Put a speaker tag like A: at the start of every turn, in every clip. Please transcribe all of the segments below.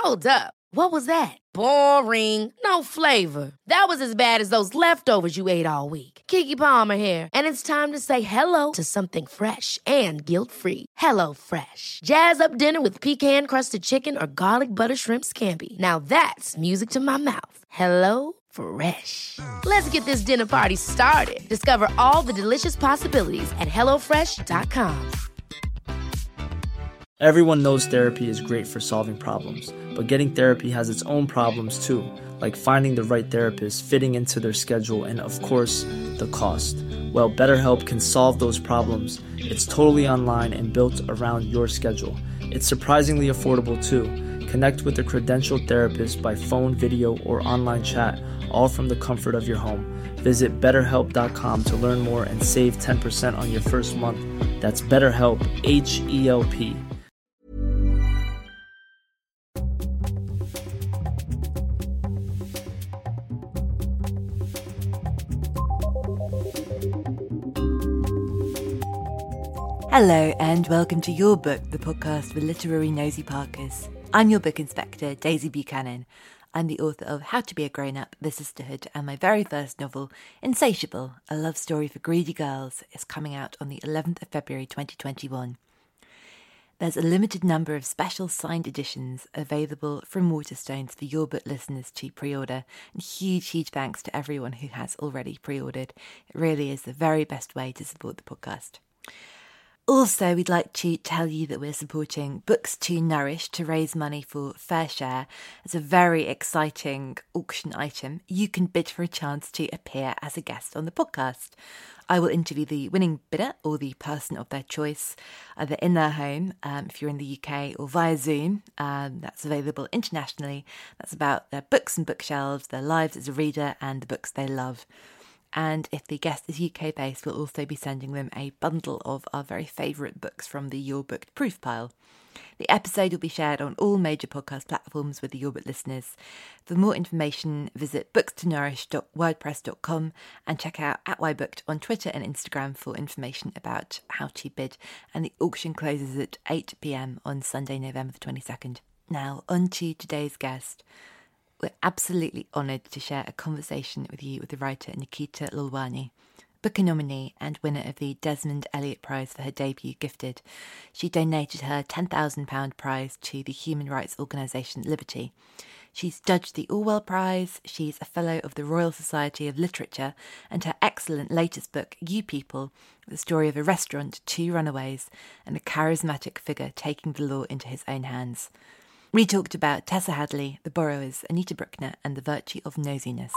A: Hold up. What was that? Boring. No flavor. That was as bad as those leftovers you ate all week. Keke Palmer here. And it's time to say hello to something fresh and guilt-free. Hello Fresh. Jazz up dinner with pecan-crusted chicken or garlic butter shrimp scampi. Now that's music to my mouth. Hello Fresh. Let's get this dinner party started. Discover all the delicious possibilities at hellofresh.com.
B: Everyone knows therapy is great for solving problems, but getting therapy has its own problems too, like finding the right therapist, fitting into their schedule, and of course, the cost. Well, BetterHelp can solve those problems. It's totally online and built around your schedule. It's surprisingly affordable too. Connect with a credentialed therapist by phone, video, or online chat, all from the comfort of your home. Visit BetterHelp.com to learn more and save 10% on your first month. That's BetterHelp, H-E-L-P.
C: Hello and welcome to Your Book, the podcast for literary nosy Parkers. I'm your book inspector, Daisy Buchanan. I'm the author of How to Be a Grown-Up, The Sisterhood, and my very first novel, Insatiable, a love story for greedy girls, is coming out on the 11th of February 2021. There's a limited number of special signed editions available from Waterstones for Your Book listeners to pre-order, and huge thanks to everyone who has already pre-ordered. It really is the very best way to support the podcast. Also, we'd like to tell you that we're supporting Books to Nourish to raise money for Fair Share. It's a very exciting auction item. You can bid for a chance to appear as a guest on the podcast. I will interview the winning bidder or the person of their choice, either in their home, if you're in the UK, or via Zoom. That's available internationally. That's about their books and bookshelves, their lives as a reader, and the books they love. And if the guest is UK-based, we'll also be sending them a bundle of our very favourite books from the Your Book proof pile. The episode will be shared on all major podcast platforms with the Your Book listeners. For more information, visit bookstonourish.wordpress.com and check out @ybooked on Twitter and Instagram for information about how to bid. And the auction closes at 8 p.m. on Sunday, November the 22nd. Now, on to today's guest. We're absolutely honoured to share a conversation with you with the writer Nikita Lolwani, Booker nominee and winner of the Desmond Elliott Prize for her debut, Gifted. She donated her £10,000 prize to the human rights organisation Liberty. She's judged the Orwell Prize, she's a Fellow of the Royal Society of Literature, and her excellent latest book, You People, the story of a restaurant, two runaways, and a charismatic figure taking the law into his own hands. We talked about Tessa Hadley, The Borrowers, Anita Bruckner, and The Virtue of Nosiness.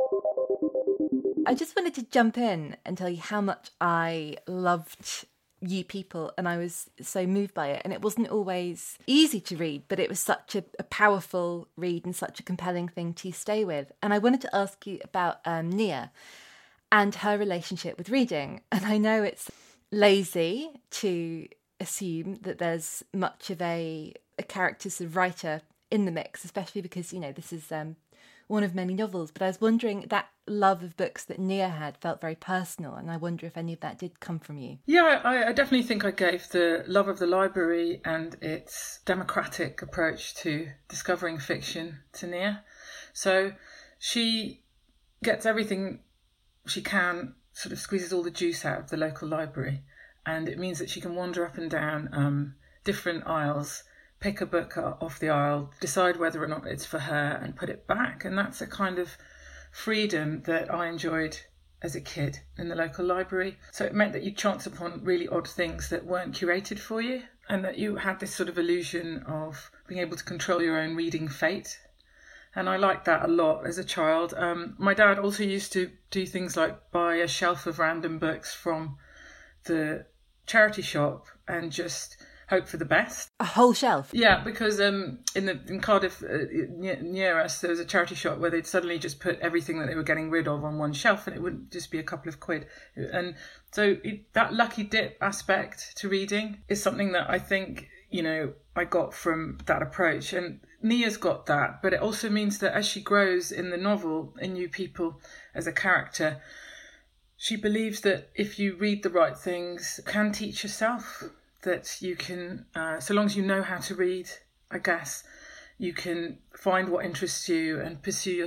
C: I just wanted to jump in and tell you how much I loved You People, and I was so moved by it. And it wasn't always easy to read, but it was such a powerful read and such a compelling thing to stay with. And I wanted to ask you about Nia and her relationship with reading. And I know it's lazy to assume that there's much of a character sort of writer in the mix, especially because, you know, this is one of many novels. But I was wondering, that love of books that Nia had felt very personal, and I wonder if any of that did come from you.
D: Yeah, I definitely think I gave the love of the library and its democratic approach to discovering fiction to Nia. So she gets everything she can, sort of squeezes all the juice out of the local library, and it means that she can wander up and down different aisles, pick a book off the aisle, decide whether or not it's for her, and put it back. And that's a kind of freedom that I enjoyed as a kid in the local library. So it meant that you chance upon really odd things that weren't curated for you, and that you had this sort of illusion of being able to control your own reading fate. And I liked that a lot as a child. My dad also used to do things like buy a shelf of random books from the charity shop and just hope for the best.
C: A whole shelf?
D: Yeah, because in Cardiff, near us, there was a charity shop where they'd suddenly just put everything that they were getting rid of on one shelf, and it wouldn't just be a couple of quid. And so that lucky dip aspect to reading is something that I think, you know, I got from that approach. And Nia's got that, but it also means that as she grows in the novel, in You People, as a character, she believes that if you read the right things, you can teach yourself, that you can, so long as you know how to read, I guess, you can find what interests you and pursue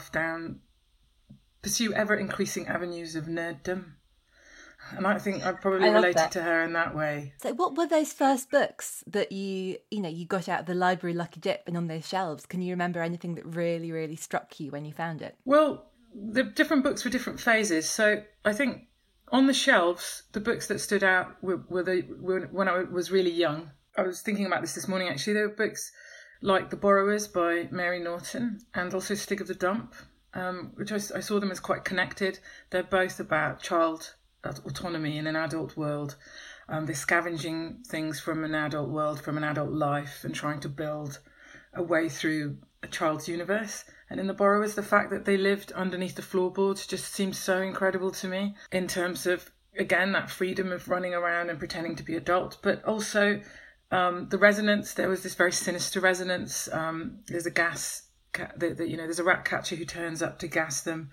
D: ever increasing avenues of nerddom. And I think I probably related to her in that way.
C: So what were those first books that you got out of the library Lucky Dip and on those shelves? Can you remember anything that really, really struck you when you found it?
D: Well, the different books were different phases. So I think on the shelves, the books that stood out were when I was really young. I was thinking about this morning, actually. There were books like The Borrowers by Mary Norton and also Stig of the Dump, which I saw them as quite connected. They're both about child autonomy in an adult world. They're scavenging things from an adult world, from an adult life, and trying to build a way through a child's universe. And in The Borrowers, the fact that they lived underneath the floorboards just seems so incredible to me, in terms of, again, that freedom of running around and pretending to be adult, but also the resonance. There was this very sinister resonance. There's a gas, there's a rat catcher who turns up to gas them,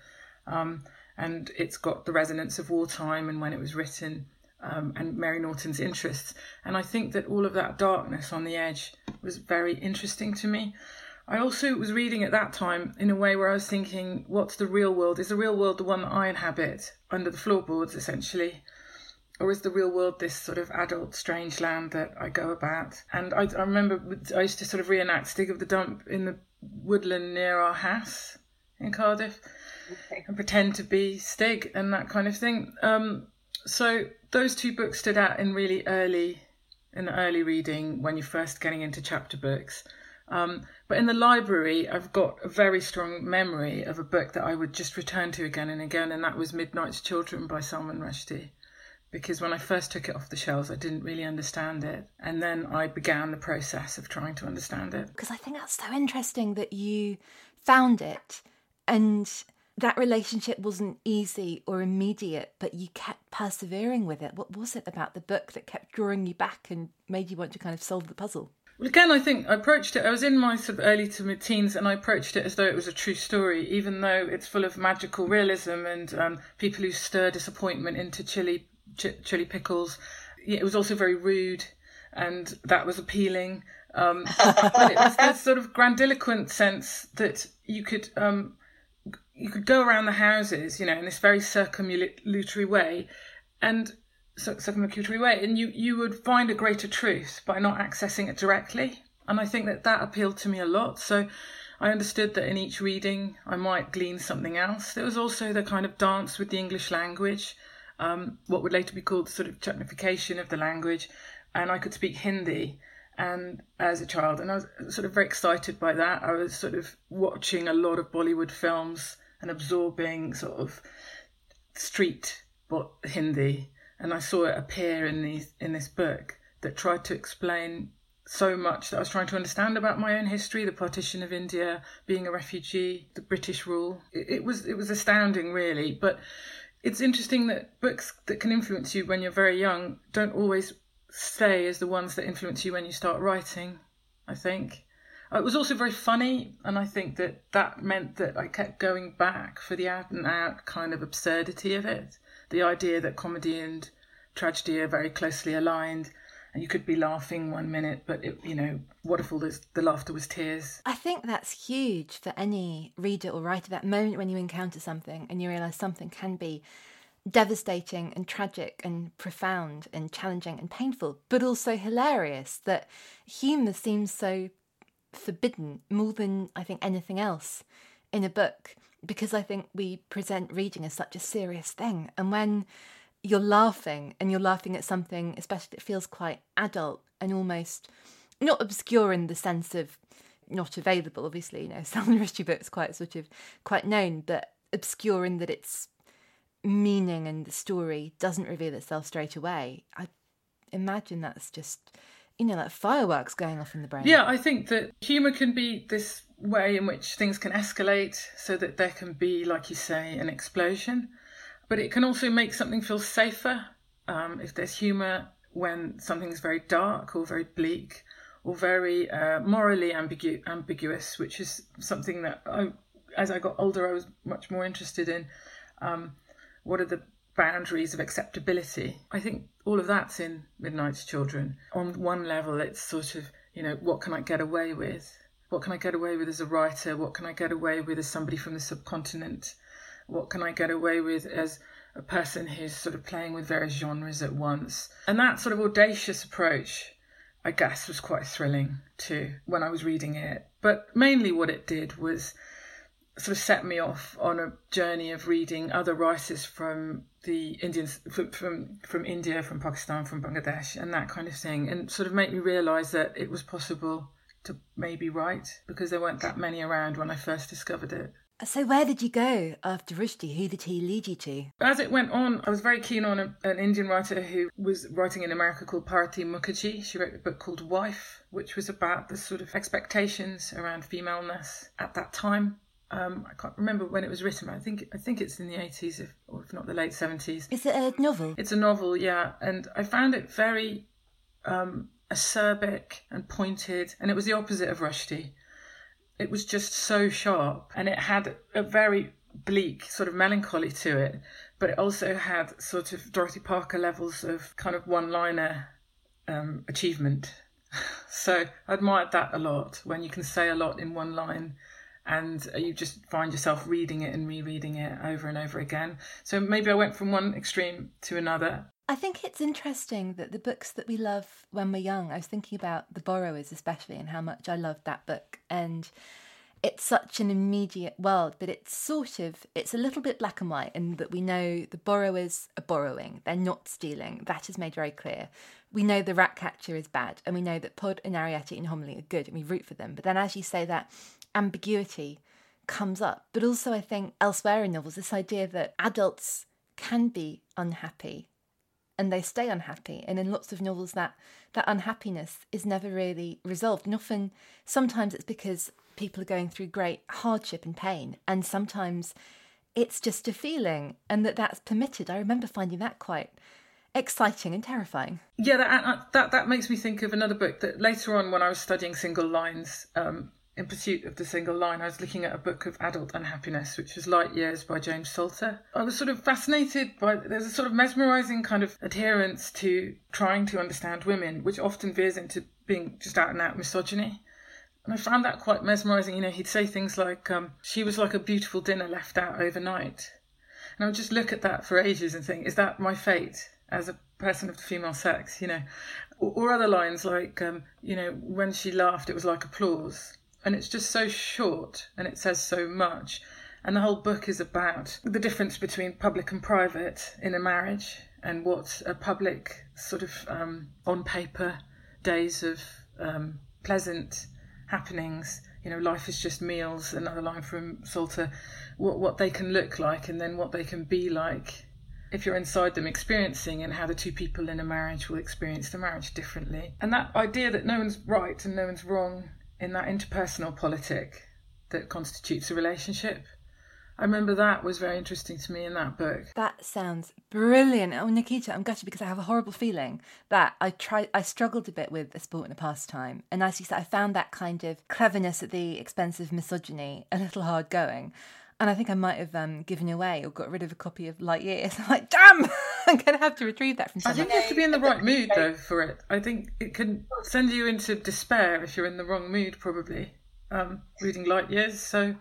D: and it's got the resonance of wartime and when it was written, and Mary Norton's interests. And I think that all of that darkness on the edge was very interesting to me. I also was reading at that time in a way where I was thinking, what's the real world? Is the real world the one that I inhabit under the floorboards, essentially? Or is the real world this sort of adult strange land that I go about? And I remember I used to sort of reenact Stig of the Dump in the woodland near our house in Cardiff, and pretend to be Stig and that kind of thing. So those two books stood out in the early reading, when you're first getting into chapter books. But in the library, I've got a very strong memory of a book that I would just return to again and again, and that was Midnight's Children by Salman Rushdie. Because when I first took it off the shelves, I didn't really understand it. And then I began the process of trying to understand it.
C: Because I think that's so interesting that you found it and that relationship wasn't easy or immediate, but you kept persevering with it. What was it about the book that kept drawing you back and made you want to kind of solve the puzzle?
D: Well, again, I think I approached it, I was in my sort of early to mid-teens, and I approached it as though it was a true story, even though it's full of magical realism and people who stir disappointment into chili pickles. It was also very rude, and that was appealing. But it was this sort of grandiloquent sense that you could go around the houses, in this very circumlocutory way, and you would find a greater truth by not accessing it directly. And I think that appealed to me a lot. So I understood that in each reading I might glean something else. There was also the kind of dance with the English language, what would later be called the sort of technification of the language. And I could speak Hindi and as a child, and I was sort of very excited by that. I was sort of watching a lot of Bollywood films and absorbing sort of street Hindi. And I saw it appear in this book that tried to explain so much that I was trying to understand about my own history, the partition of India, being a refugee, the British rule. It was astounding, really. But it's interesting that books that can influence you when you're very young don't always stay as the ones that influence you when you start writing, I think. It was also very funny, and I think that meant that I kept going back for the out-and-out kind of absurdity of it. The idea that comedy and tragedy are very closely aligned, and you could be laughing one minute, but what if all the laughter was tears?
C: I think that's huge for any reader or writer, that moment when you encounter something and you realise something can be devastating and tragic and profound and challenging and painful, but also hilarious, that humour seems so forbidden more than I think anything else in a book, because I think we present reading as such a serious thing. And when you're laughing at something, especially that feels quite adult and almost not obscure in the sense of not available, obviously, Salman Rushdie books quite known, but obscure in that its meaning and the story doesn't reveal itself straight away. I imagine that's just, like fireworks going off in the brain.
D: Yeah, I think that humour can be this way in which things can escalate so that there can be, like you say, an explosion. But it can also make something feel safer. If there's humour when something's very dark or very bleak or very morally ambiguous, which is something that as I got older, I was much more interested in. What are the boundaries of acceptability? I think all of that's in Midnight's Children. On one level, it's sort of, what can I get away with? What can I get away with as a writer? What can I get away with as somebody from the subcontinent? What can I get away with as a person who's sort of playing with various genres at once? And that sort of audacious approach, I guess, was quite thrilling too when I was reading it. But mainly what it did was sort of set me off on a journey of reading other writers from the Indians, from India, from Pakistan, from Bangladesh, and that kind of thing, and sort of make me realise that it was possible to maybe write, because there weren't that many around when I first discovered it.
C: So where did you go after Rushdie? Who did he lead you to?
D: As it went on, I was very keen on an Indian writer who was writing in America called Bharati Mukherjee. She wrote a book called Wife, which was about the sort of expectations around femaleness at that time. I can't remember when it was written. I think it's in the 80s, if not the late 70s.
C: Is it a novel?
D: It's a novel, yeah. And I found it very acerbic and pointed, and it was the opposite of Rushdie. It was just so sharp, and it had a very bleak sort of melancholy to it, but it also had sort of Dorothy Parker levels of kind of one-liner achievement. So I admired that a lot, when you can say a lot in one line and you just find yourself reading it and rereading it over and over again. So maybe I went from one extreme to another.
C: I think it's interesting that the books that we love when we're young, I was thinking about The Borrowers especially, and how much I loved that book. And it's such an immediate world, but it's a little bit black and white in that we know the borrowers are borrowing, they're not stealing. That is made very clear. We know the rat catcher is bad, and we know that Pod and Ariette and Homily are good, and we root for them. But then, as you say, that ambiguity comes up. But also, I think elsewhere in novels, this idea that adults can be unhappy and they stay unhappy. And in lots of novels, that unhappiness is never really resolved. And sometimes it's because people are going through great hardship and pain, and sometimes it's just a feeling, and that's permitted. I remember finding that quite exciting and terrifying.
D: Yeah, that makes me think of another book that later on, when I was studying single lines, in pursuit of the single line, I was looking at a book of adult unhappiness, which was Light Years by James Salter. I was sort of fascinated by, there's a sort of mesmerising kind of adherence to trying to understand women, which often veers into being just out and out misogyny. And I found that quite mesmerising. You know, he'd say things like, she was like a beautiful dinner left out overnight. And I would just look at that for ages and think, is that my fate as a person of the female sex, you know? Or other lines like, you know, when she laughed, it was like applause. And it's just so short, and it says so much. And the whole book is about the difference between public and private in a marriage, and what a public sort of on paper days of pleasant happenings, you know, life is just meals, another line from Salter, what they can look like, and then what they can be like if you're inside them experiencing, and how the two people in a marriage will experience the marriage differently. And that idea that no one's right and no one's wrong in that interpersonal politic that constitutes a relationship. I remember that was very interesting to me in that book.
C: That sounds brilliant. Oh, Nikita, I'm gutted because I have a horrible feeling that I struggled a bit with A Sport and a Pastime. And as you said, I found that kind of cleverness at the expense of misogyny a little hard going. And I think I might have given away or got rid of a copy of Light Years. I'm like, damn, I'm going to have to retrieve that from someone.
D: I think you have to be in the right mood, though, for it. I think it can send you into despair if you're in the wrong mood, probably, reading Light Years. So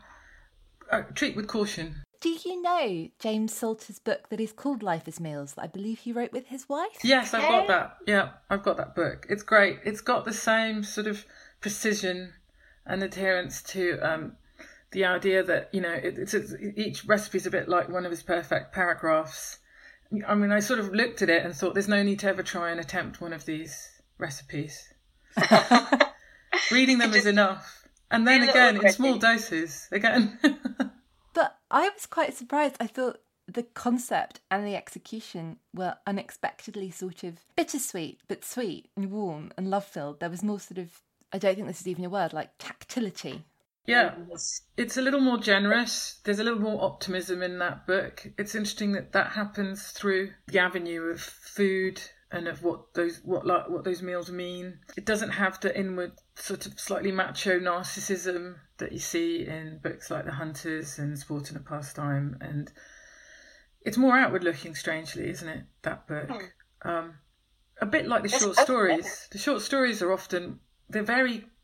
D: treat with caution.
C: Do you know James Salter's book that is called Life is Meals, that I believe he wrote with his wife?
D: Yes, I've got that. Yeah, I've got that book. It's great. It's got the same sort of precision and adherence to the idea that, you know, each recipe's a bit like one of his perfect paragraphs. I mean, I sort of looked at it and thought there's no need to ever try and attempt one of these recipes. Reading them is enough. And then again, in small doses, again.
C: But I was quite surprised. I thought the concept and the execution were unexpectedly sort of bittersweet, but sweet and warm and love-filled. There was more sort of, I don't think this is even a word, like tactility.
D: Yeah, it's a little more generous. There's a little more optimism in that book. It's interesting that happens through the avenue of food and of what those meals mean. It doesn't have the inward sort of slightly macho narcissism that you see in books like The Hunters and Sport and a Pastime, and it's more outward looking, strangely, isn't it, that book? A bit like the short stories. The short stories are often, they're very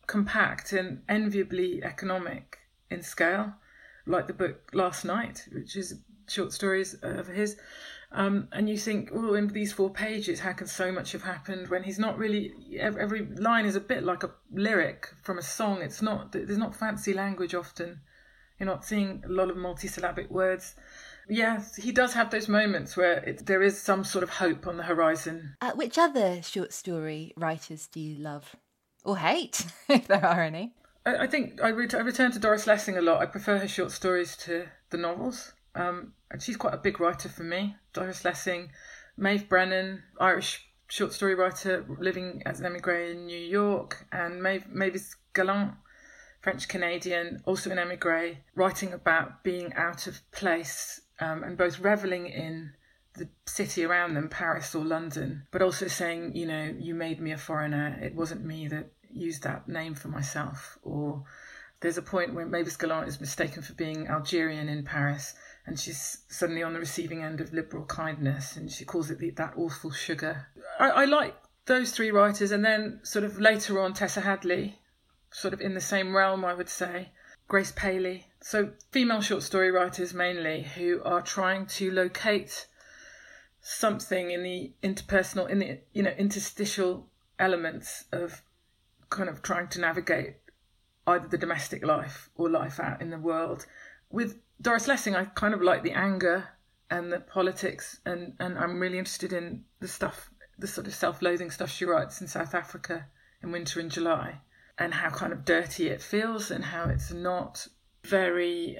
D: compact and enviably economic in scale, like the book Last Night, which is short stories of his. And you think, oh, in these 4 pages, how can so much have happened when he's not really... Every line is a bit like a lyric from a song. There's not fancy language often. You're not seeing a lot of multisyllabic words. Yes, he does have those moments where there is some sort of hope on the horizon.
C: Which other short story writers do you love? Or hate, if there are any?
D: I think I return to Doris Lessing a lot. I prefer her short stories to the novels. And she's quite a big writer for me. Doris Lessing, Maeve Brennan, Irish short story writer living as an émigré in New York, and Mavis Gallant, French-Canadian, also an émigré, writing about being out of place and both revelling in the city around them, Paris or London, but also saying, you know, you made me a foreigner. It wasn't me that used that name for myself. Or there's a point where Mavis Gallant is mistaken for being Algerian in Paris, and she's suddenly on the receiving end of liberal kindness, and she calls it that awful sugar. I like those 3 writers, and then sort of later on Tessa Hadley, sort of in the same realm, I would say. Grace Paley. So female short story writers mainly, who are trying to locate something in the interpersonal, in the, you know, interstitial elements of kind of trying to navigate either the domestic life or life out in the world. With Doris Lessing, I kind of like the anger and the politics, and I'm really interested in the stuff, the sort of self-loathing stuff she writes in South Africa in Winter in July, and how kind of dirty it feels and how it's not very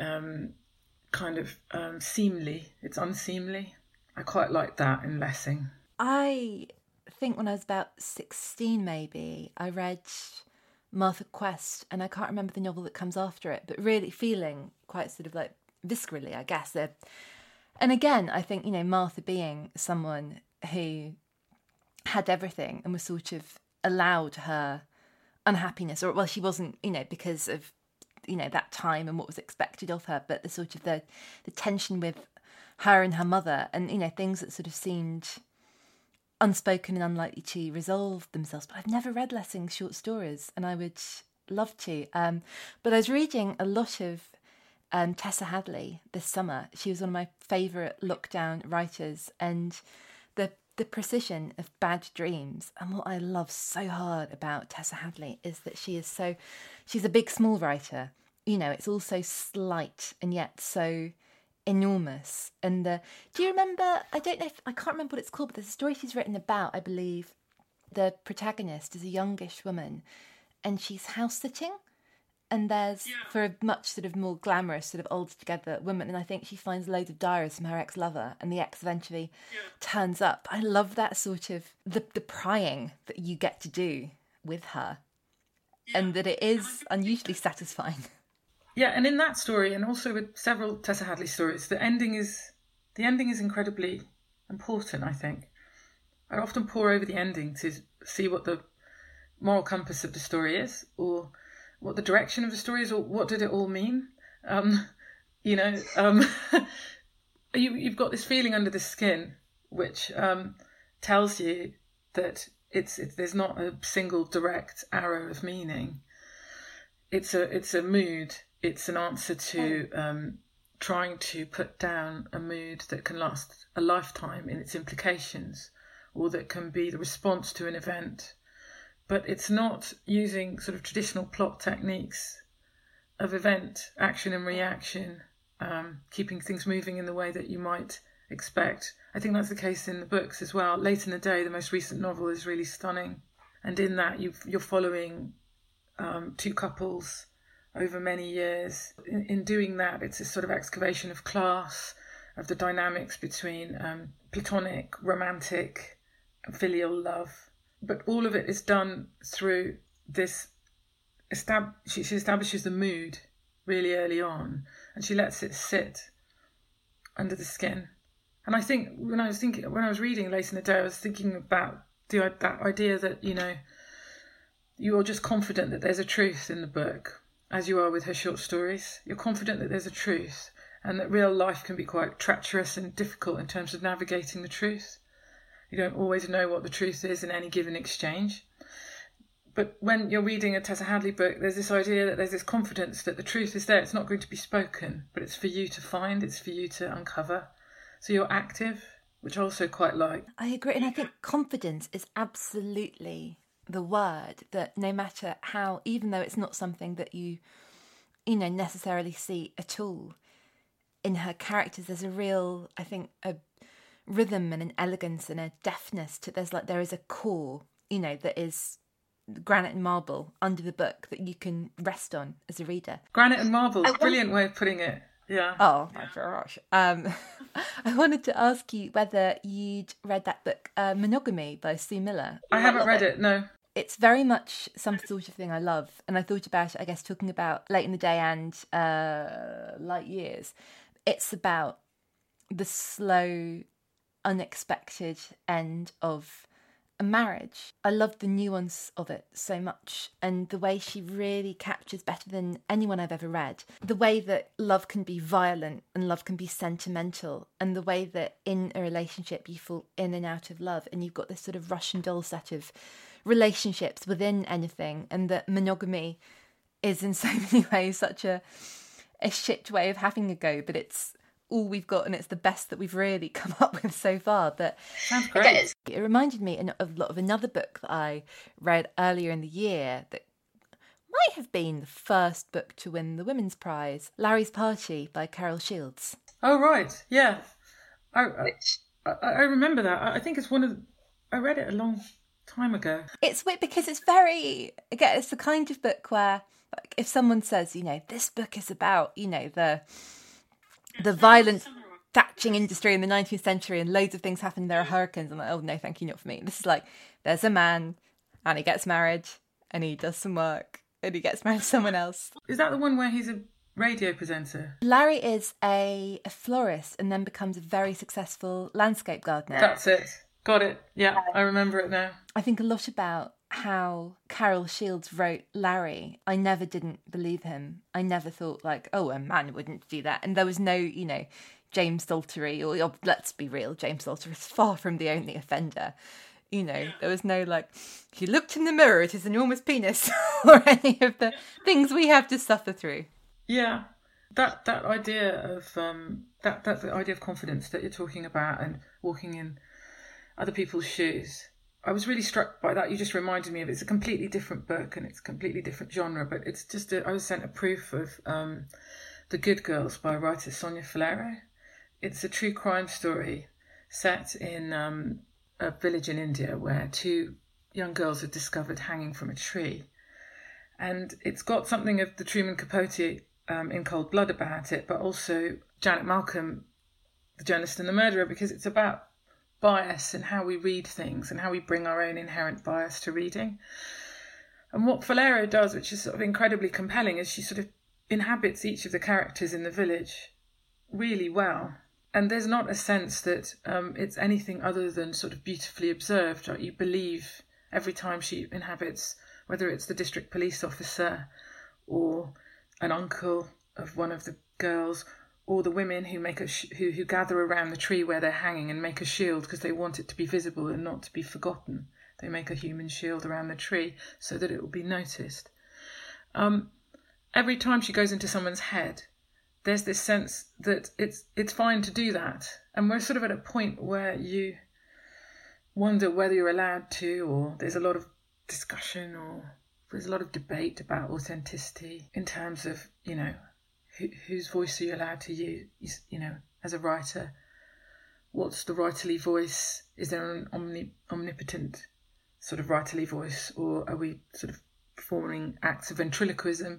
D: seemly. It's unseemly. I quite like that in Lessing.
C: I think when I was about 16 maybe, I read Martha Quest, and I can't remember the novel that comes after it, but really feeling quite sort of like viscerally, I guess. And again, I think, you know, Martha being someone who had everything and was sort of allowed her unhappiness, or, well, she wasn't, you know, because of, you know, that time and what was expected of her, but the sort of the tension with her and her mother, and, you know, things that sort of seemed unspoken and unlikely to resolve themselves. But I've never read Lessing's short stories, and I would love to. But I was reading a lot of Tessa Hadley this summer. She was one of my favourite lockdown writers, and the precision of Bad Dreams, and what I love so hard about Tessa Hadley is that she's a big small writer. You know, it's all so slight and yet so enormous. And do you remember, I can't remember what it's called, but there's a story she's written about, I believe. The protagonist is a youngish woman and she's house sitting, and there's, for a much sort of more glamorous sort of older together woman, and I think she finds loads of diaries from her ex-lover, and the ex eventually turns up. I love that sort of the prying that you get to do with her, and that it is unusually satisfying.
D: Yeah, and in that story, and also with several Tessa Hadley stories, the ending is incredibly important, I think. I often pore over the ending to see what the moral compass of the story is, or what the direction of the story is, or what did it all mean. You've got this feeling under the skin, which tells you that there's not a single direct arrow of meaning. It's a mood. It's an answer to trying to put down a mood that can last a lifetime in its implications, or that can be the response to an event. But it's not using sort of traditional plot techniques of event, action and reaction, keeping things moving in the way that you might expect. I think that's the case in the books as well. Late in the Day, the most recent novel, is really stunning. And in that, you're following 2 couples over many years. In doing that, it's a sort of excavation of class, of the dynamics between platonic, romantic, and filial love. But all of it is done through this. She establishes the mood really early on, and she lets it sit under the skin. And I think when I was reading Late in the Day, I was thinking about that idea that, you know, you are just confident that there's a truth in the book, as you are with her short stories. You're confident that there's a truth, and that real life can be quite treacherous and difficult in terms of navigating the truth. You don't always know what the truth is in any given exchange. But when you're reading a Tessa Hadley book, there's this idea that there's this confidence that the truth is there. It's not going to be spoken, but it's for you to find, it's for you to uncover. So you're active, which I also quite like.
C: I agree. And I think confidence is absolutely the word, that no matter how, even though it's not something that you necessarily see at all in her characters, there's a real, I think, a rhythm and an elegance and a deftness to, there is a core, that is granite and marble under the book that you can rest on as a reader.
D: Granite and marble, brilliant way of putting it. Yeah.
C: Oh, thanks very much. I wanted to ask you whether you'd read that book, Monogamy by Sue Miller.
D: I haven't read it, no.
C: It's very much some sort of thing I love. And I thought about it, I guess, talking about Late in the Day and Light Years. It's about the slow, unexpected end of a marriage. I love the nuance of it so much, and the way she really captures, better than anyone I've ever read, the way that love can be violent and love can be sentimental, and the way that in a relationship you fall in and out of love, and you've got this sort of Russian doll set of relationships within anything, and that monogamy is in so many ways such a shit way of having a go, but it's all we've got, and it's the best that we've really come up with so far. That
D: sounds great.
C: It reminded me a lot of another book that I read earlier in the year that might have been the first book to win the Women's Prize, Larry's Party by Carol Shields.
D: Oh right, yeah, I remember that. I think it's I read it a long time ago.
C: It's weird because it's it's the kind of book where, like, if someone says, this book is about, the violent thatching industry in the 19th century and loads of things happen, there are hurricanes, I'm like, oh no, thank you, not for me. This is like, there's a man and he gets married and he does some work and he gets married to someone else.
D: Is that the one where he's a radio presenter?
C: Larry is a florist and then becomes a very successful landscape gardener.
D: That's it. Got it. Yeah, I remember it now.
C: I think a lot about how Carol Shields wrote Larry. I never didn't believe him. I never thought a man wouldn't do that. And there was no, James Saltery, or let's be real, James Salter is far from the only offender. There was no he looked in the mirror at his enormous penis or any of the things we have to suffer through.
D: Yeah, that idea of that the idea of confidence that you're talking about and walking in other people's shoes. I was really struck by that. You just reminded me of it. It's a completely different book and it's a completely different genre, but it's just I was sent a proof of The Good Girls by writer Sonia Falero. It's a true crime story set in a village in India where two young girls are discovered hanging from a tree. And it's got something of the Truman Capote in Cold Blood about it, but also Janet Malcolm, the journalist and the murderer, because it's about bias and how we read things and how we bring our own inherent bias to reading. And what Falero does, which is sort of incredibly compelling, is she sort of inhabits each of the characters in the village really well. And there's not a sense that it's anything other than sort of beautifully observed. Right? You believe every time she inhabits, whether it's the district police officer or an uncle of one of the girls, or the women who make who gather around the tree where they're hanging and make a shield because they want it to be visible and not to be forgotten. They make a human shield around the tree so that it will be noticed. Every time she goes into someone's head, there's this sense that it's fine to do that. And we're sort of at a point where you wonder whether you're allowed to, or there's a lot of discussion or there's a lot of debate about authenticity in terms of, whose voice are you allowed to use, as a writer? What's the writerly voice? Is there an omnipotent sort of writerly voice, or are we sort of performing acts of ventriloquism?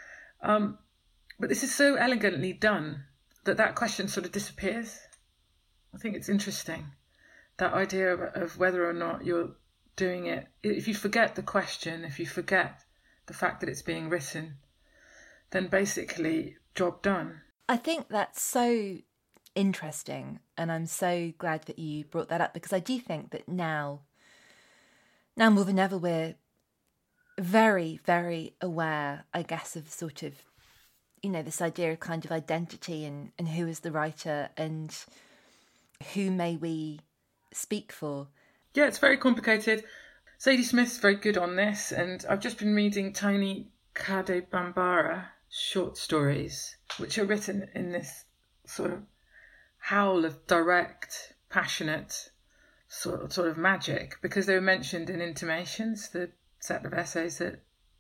D: But this is so elegantly done that question sort of disappears. I think it's interesting, that idea of whether or not you're doing it. If you forget the question, if you forget the fact that it's being written, then basically job done.
C: I think that's so interesting, and I'm so glad that you brought that up, because I do think that now more than ever, we're very, very aware, I guess, of sort of, this idea of kind of identity and who is the writer and who may we speak for.
D: Yeah, it's very complicated. Zadie Smith's very good on this, and I've just been reading Tony Kadebambara short stories, which are written in this sort of howl of direct, passionate sort of magic, because they were mentioned in Intimations, the set of essays that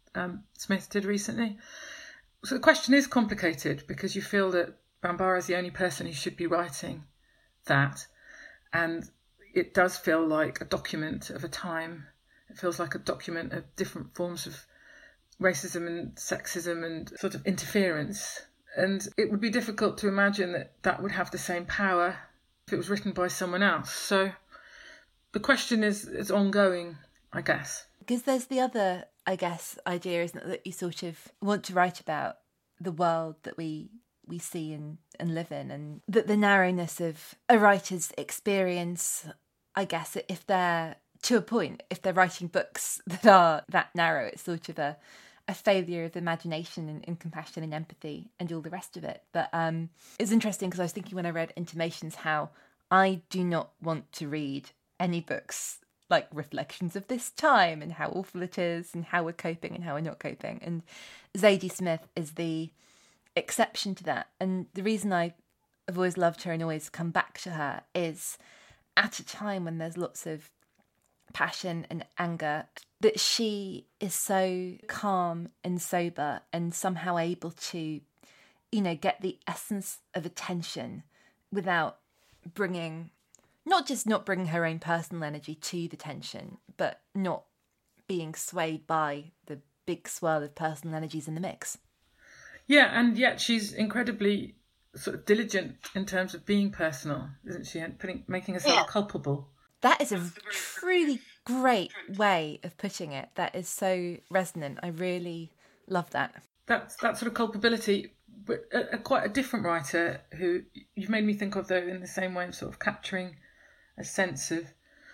D: Smith did recently. So the question is complicated, because you feel that Bambara is the only person who should be writing that, and it does feel like a document of a time. It feels like a document of different forms of racism and sexism and sort of interference. And it would be difficult to imagine that that would have the same power if it was written by someone else. So the question is ongoing, I guess.
C: Because there's the other, I guess, idea, isn't it, that you sort of want to write about the world that we see and live in, and that the narrowness of a writer's experience, I guess, if they're, to a point, if they're writing books that are that narrow, it's sort of a failure of imagination and compassion and empathy and all the rest of it. But it's interesting, because I was thinking when I read Intimations how I do not want to read any books like reflections of this time and how awful it is and how we're coping and how we're not coping. And Zadie Smith is the exception to that. And the reason I've always loved her and always come back to her is at a time when there's lots of passion and anger, that she is so calm and sober and somehow able to, you know, get the essence of attention without bringing, not bringing her own personal energy to the tension, but not being swayed by the big swirl of personal energies in the mix.
D: Yeah, and yet she's incredibly sort of diligent in terms of being personal, isn't she? And making herself culpable.
C: That is a truly great way of putting it. That is so resonant. I really love that. That
D: sort of culpability. But quite a different writer who you've made me think of, though, in the same way of sort of capturing a sense of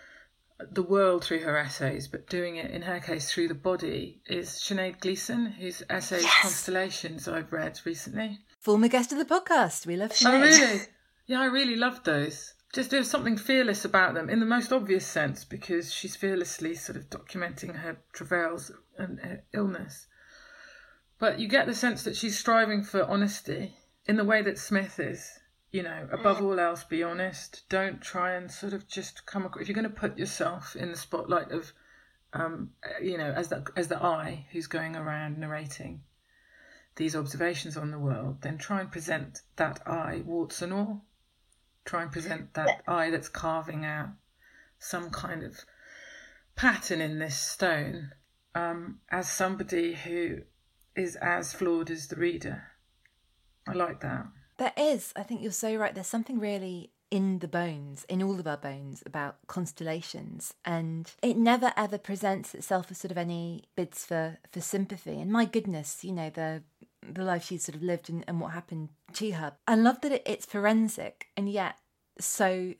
D: the world through her essays, but doing it, in her case, through the body, is Sinead Gleeson, whose essay Constellations I've read recently.
C: Former guest of the podcast. We love Sinead.
D: Oh, really? Yeah, I really loved those. Just there's something fearless about them, in the most obvious sense, because she's fearlessly sort of documenting her travails and her illness. But you get the sense that she's striving for honesty in the way that Smith is. You know, above all else, be honest. Don't try and sort of just come across. If you're going to put yourself in the spotlight of, you know, as the I who's going around narrating these observations on the world, then try and present that I, warts and all. Try and present that I that's carving out some kind of pattern in this stone, as somebody who is as flawed as the reader. I like that.
C: There is. I think you're so right. There's something really in the bones, in all of our bones, about constellations, and it never ever presents itself as sort of any bids for sympathy. And my goodness, you know, the life she's sort of lived and what happened to her. I love that it's forensic and yet so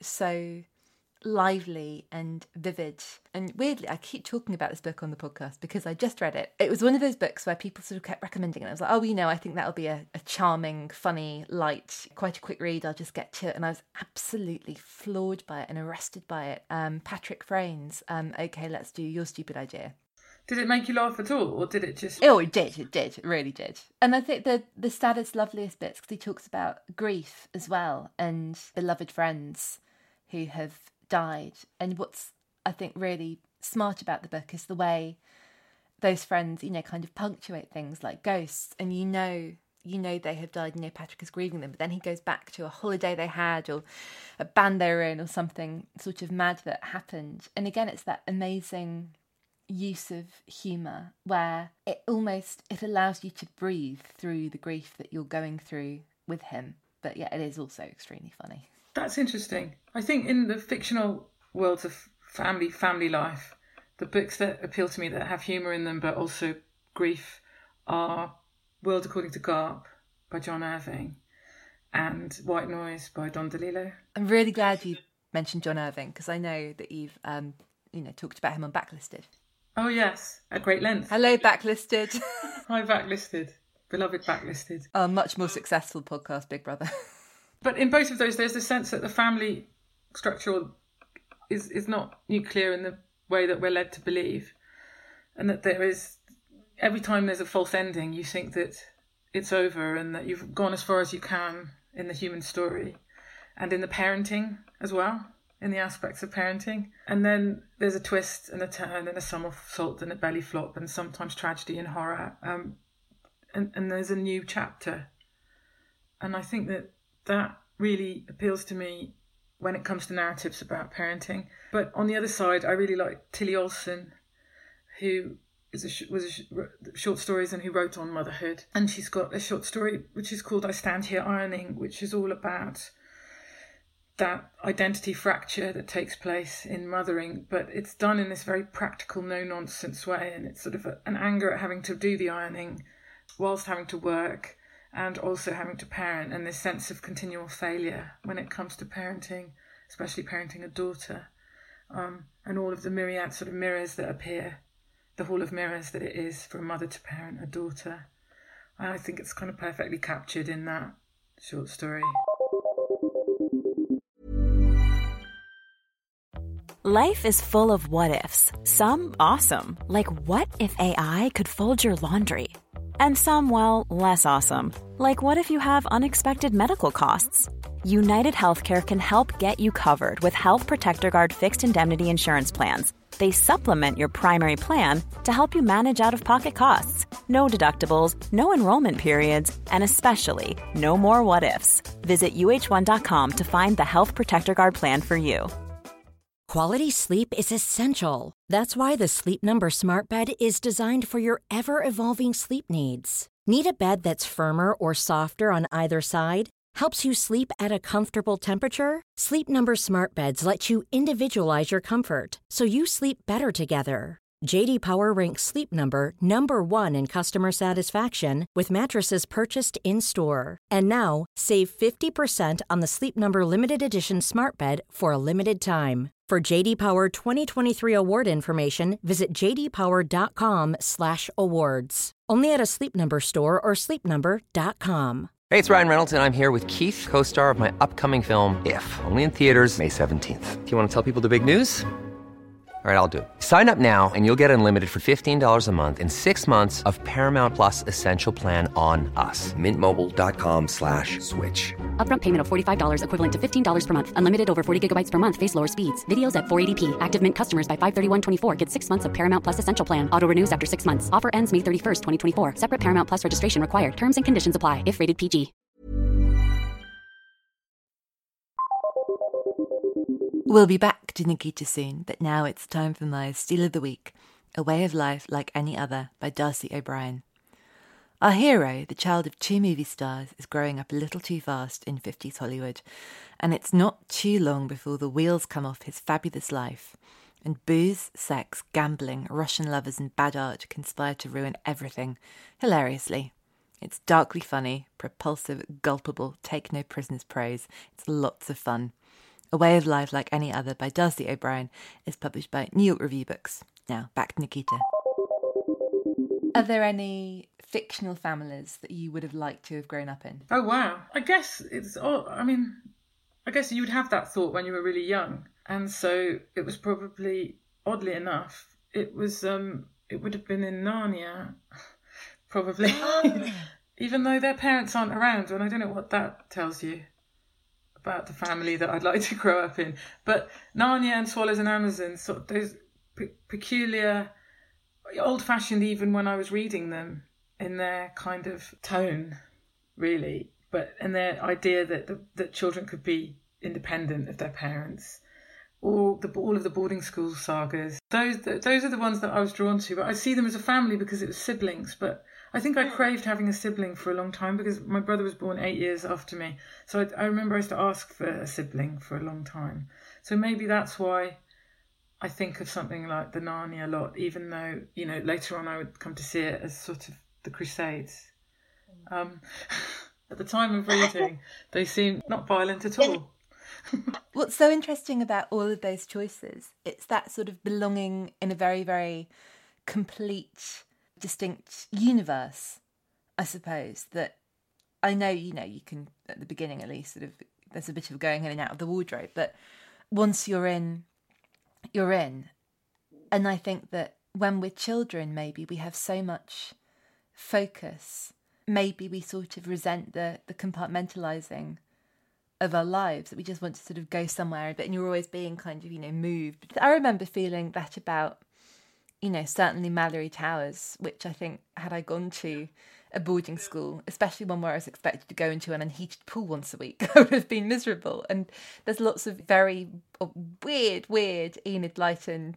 C: lively and vivid. And weirdly, I keep talking about this book on the podcast because I just read it. It was one of those books where people sort of kept recommending it. I was like, oh, you know, I think that'll be a charming, funny, light, quite a quick read. I'll just get to it. And I was absolutely floored by it and arrested by it. Patrick Frayn's Okay, Let's Do Your Stupid Idea.
D: Did it make you laugh at all, or did it just...
C: Oh, it did, it really did. And I think the saddest, loveliest bits, because he talks about grief as well, and beloved friends who have died. And what's, I think, really smart about the book is the way those friends, you know, kind of punctuate things like ghosts, and you know they have died, and Patrick is grieving them, but then he goes back to a holiday they had or a band they were in or something sort of mad that happened. And again, it's that amazing use of humour where it allows you to breathe through the grief that you're going through with him, but yeah, it is also extremely funny.
D: That's interesting. I think in the fictional worlds of family life, the books that appeal to me that have humour in them but also grief are World According to Garp by John Irving and White Noise by Don DeLillo.
C: I'm really glad you mentioned John Irving, because I know that you've talked about him on Backlisted.
D: Oh, yes, at great length.
C: Hello, Backlisted.
D: Hi, Backlisted. Beloved Backlisted.
C: A much more successful podcast, Big Brother.
D: But in both of those, there's the sense that the family structure is not nuclear, and way that we're led to believe. And that every time there's a false ending, you think that it's over and that you've gone as far as you can in the human story and in the parenting as well, in the aspects of parenting. And then there's a twist and a turn and a somersault and a belly flop and sometimes tragedy and horror. And there's a new chapter. And I think that really appeals to me when it comes to narratives about parenting. But on the other side, I really like Tilly Olsen, who was short stories and who wrote on motherhood. And she's got a short story which is called I Stand Here Ironing, which is all about that identity fracture that takes place in mothering, but it's done in this very practical, no-nonsense way. And it's sort of an anger at having to do the ironing whilst having to work and also having to parent, and this sense of continual failure when it comes to parenting, especially parenting a daughter, and all of the myriad sort of mirrors that appear, the hall of mirrors that it is for a mother to parent a daughter. And I think it's kind of perfectly captured in that short story.
E: Life is full of what-ifs. Some awesome, like what if AI could fold your laundry? And some, well, less awesome, like what if you have unexpected medical costs? United Healthcare can help get you covered with Health Protector Guard fixed indemnity insurance plans. They supplement your primary plan to help you manage out-of-pocket costs. No deductibles, no enrollment periods, and especially no more what-ifs. Visit uh1.com to find the Health Protector Guard plan for you.
F: Quality sleep is essential. That's why the Sleep Number Smart Bed is designed for your ever-evolving sleep needs. Need a bed that's firmer or softer on either side? Helps you sleep at a comfortable temperature? Sleep Number Smart Beds let you individualize your comfort so you sleep better together. J.D. Power ranks Sleep Number number 1 in customer satisfaction with mattresses purchased in-store. And now, save 50% on the Sleep Number Limited Edition Smart Bed for a limited time. For J.D. Power 2023 award information, visit jdpower.com/awards. Only at a Sleep Number store or sleepnumber.com.
G: Hey, it's Ryan Reynolds, and I'm here with Keith, co-star of my upcoming film, If, only in theaters May 17th. Do you want to tell people the big news? All right, I'll do it. Sign up now and you'll get unlimited for $15 a month and 6 months of Paramount Plus Essential Plan on us. MintMobile.com/switch.
H: Upfront payment of $45 equivalent to $15 per month. Unlimited over 40 gigabytes per month. Face lower speeds. Videos at 480p. Active Mint customers by 531.24 get 6 months of Paramount Plus Essential Plan. Auto renews after 6 months. Offer ends May 31st, 2024. Separate Paramount Plus registration required. Terms and conditions apply if rated PG.
C: We'll be back to Nikita soon, but now it's time for my Steal of the Week, A Way of Life Like Any Other by Darcy O'Brien. Our hero, the child of 2 movie stars, is growing up a little too fast in 50s Hollywood, and it's not too long before the wheels come off his fabulous life, and booze, sex, gambling, Russian lovers and bad art conspire to ruin everything, hilariously. It's darkly funny, propulsive, gulpable, take no prisoners prose. It's lots of fun. A Way of Life Like Any Other by Darcy O'Brien is published by New York Review Books. Now, back to Nikita. Are there any fictional families that you would have liked to have grown up in?
D: Oh, wow. I guess I guess you'd have that thought when you were really young. And so it was probably, oddly enough, it would have been in Narnia, probably. Even though their parents aren't around, and I don't know what that tells you about the family that I'd like to grow up in. But Narnia and Swallows and Amazons, sort of those peculiar, old-fashioned even when I was reading them, in their kind of tone, really. But in their idea that children could be independent of their parents. All of the boarding school sagas. Those are the ones that I was drawn to. But I see them as a family because it was siblings. But I think I craved having a sibling for a long time because my brother was born 8 years after me. So I remember I used to ask for a sibling for a long time. So maybe that's why I think of something like the Narnia a lot, even though, later on I would come to see it as sort of the Crusades. At the time of reading, they seemed not violent at all.
C: What's so interesting about all of those choices, it's that sort of belonging in a very, very complete, distinct universe, I suppose, that I know, you can, at the beginning at least, sort of, there's a bit of going in and out of the wardrobe, but once you're in, And I think that when we're children, maybe we have so much focus. Maybe we sort of resent the compartmentalising of our lives, that we just want to sort of go somewhere a bit, and you're always being kind of, moved. I remember feeling that about, certainly Mallory Towers, which I think, had I gone to a boarding school, especially one where I was expected to go into an unheated pool once a week, I would have been miserable. And there's lots of very weird Enid Blyton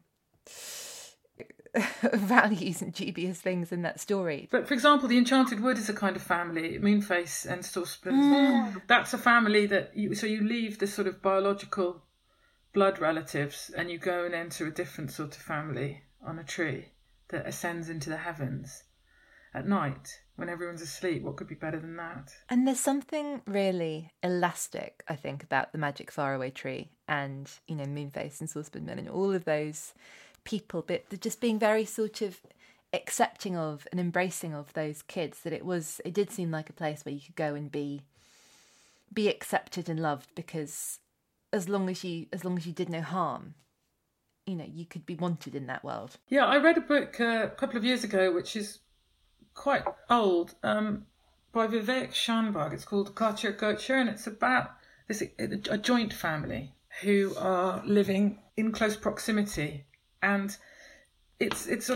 C: values and dubious things in that story.
D: But for example, the Enchanted Wood is a kind of family. Moonface and Saucepans. That's a family that you leave the sort of biological blood relatives and you go and enter a different sort of family on a tree that ascends into the heavens at night when everyone's asleep. What could be better than that? And
C: there's something really elastic, I think, about the Magic Faraway Tree and, Moonface and Saucepan and all of those people, but just being very sort of accepting of and embracing of those kids, that it did seem like a place where you could go and be accepted and loved, because as long as you did no harm, you could be wanted in that world.
D: Yeah, I read a book a couple of years ago, which is quite old, by Vivek Shanbhag. It's called Kacher Gocher, and it's about a joint family who are living in close proximity. And it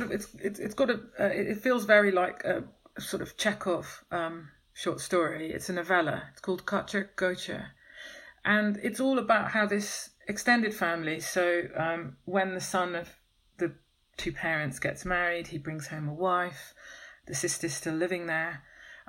D: feels very like a sort of Chekhov short story. It's a novella. It's called Kacher Gocher, and it's all about how this extended family. So when the son of the two parents gets married, he brings home a wife. The sister's still living there,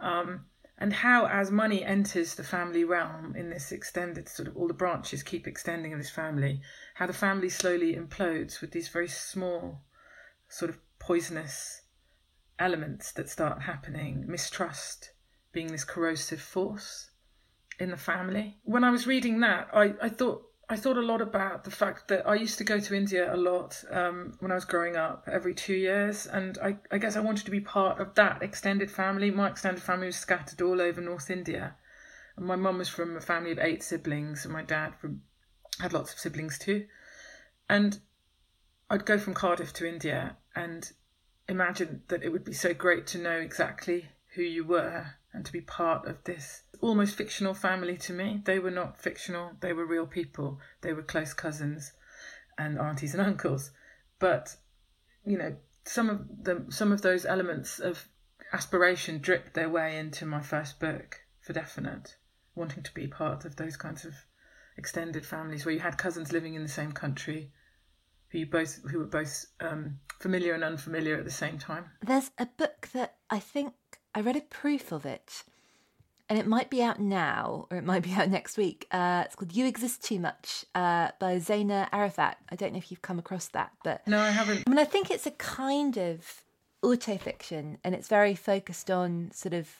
D: and how as money enters the family realm in this extended sort of, all the branches keep extending in this family, how the family slowly implodes with these very small sort of poisonous elements that start happening, mistrust being this corrosive force in the family. When I was reading that, I thought a lot about the fact that I used to go to India a lot when I was growing up, every 2 years, and I guess I wanted to be part of that extended family. My extended family was scattered all over North India, and my mum was from a family of 8 siblings, and my dad had lots of siblings too. And I'd go from Cardiff to India and imagine that it would be so great to know exactly who you were and to be part of this almost fictional family to me. They were not fictional, they were real people. They were close cousins and aunties and uncles. But, some of those elements of aspiration dripped their way into my first book, for definite, wanting to be part of those kinds of extended families where you had cousins living in the same country who were both familiar and unfamiliar at the same time.
C: There's a book that I think I read a proof of it, and it might be out now or it might be out next week. It's called You Exist Too Much by Zaina Arafat. I don't know if you've come across that, but
D: no, I haven't.
C: I think it's a kind of autofiction, and it's very focused on sort of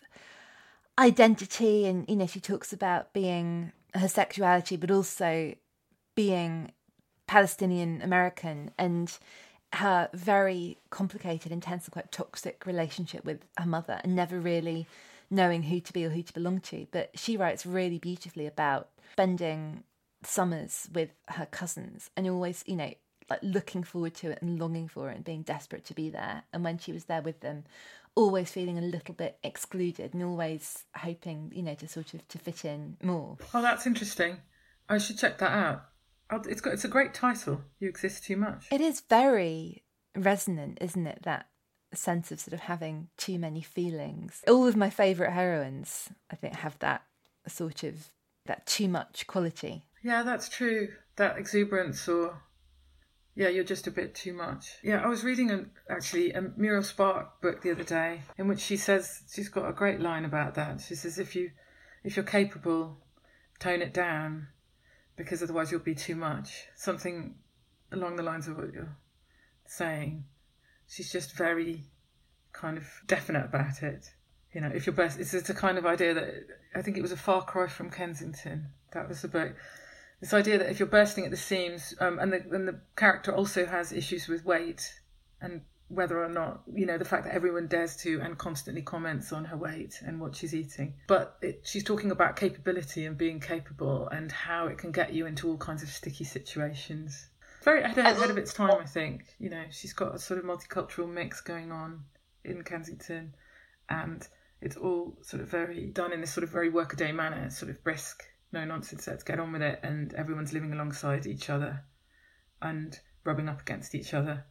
C: identity, and she talks about being her sexuality, but also being Palestinian American, and her very complicated, intense, and quite toxic relationship with her mother, and never really knowing who to be or who to belong to. But she writes really beautifully about spending summers with her cousins and always, like looking forward to it and longing for it and being desperate to be there. And when she was there with them, always feeling a little bit excluded and always hoping, to sort of to fit in more.
D: Oh, that's interesting. I should check that out. It's a great title, You Exist Too Much.
C: It is very resonant, isn't it, that sense of sort of having too many feelings. All of my favourite heroines, I think, have that sort of, that too much quality.
D: Yeah, that's true. That exuberance, or, yeah, you're just a bit too much. Yeah, I was reading a Muriel Spark book the other day, in which she says, she's got a great line about that. She says, if you're capable, tone it down, because otherwise you'll be too much. Something along the lines of what you're saying. She's just very kind of definite about it. If you're best, it's a kind of idea that, I think it was A Far Cry from Kensington. That was the book. This idea that if you're bursting at the seams, and the character also has issues with weight and whether or not, the fact that everyone dares to and constantly comments on her weight and what she's eating. But she's talking about capability and being capable and how it can get you into all kinds of sticky situations. Very ahead of its time, I think. You know, she's got a sort of multicultural mix going on in Kensington, and it's all sort of very done in this sort of very workaday manner, sort of brisk, no nonsense, let's get on with it, and everyone's living alongside each other and rubbing up against each other.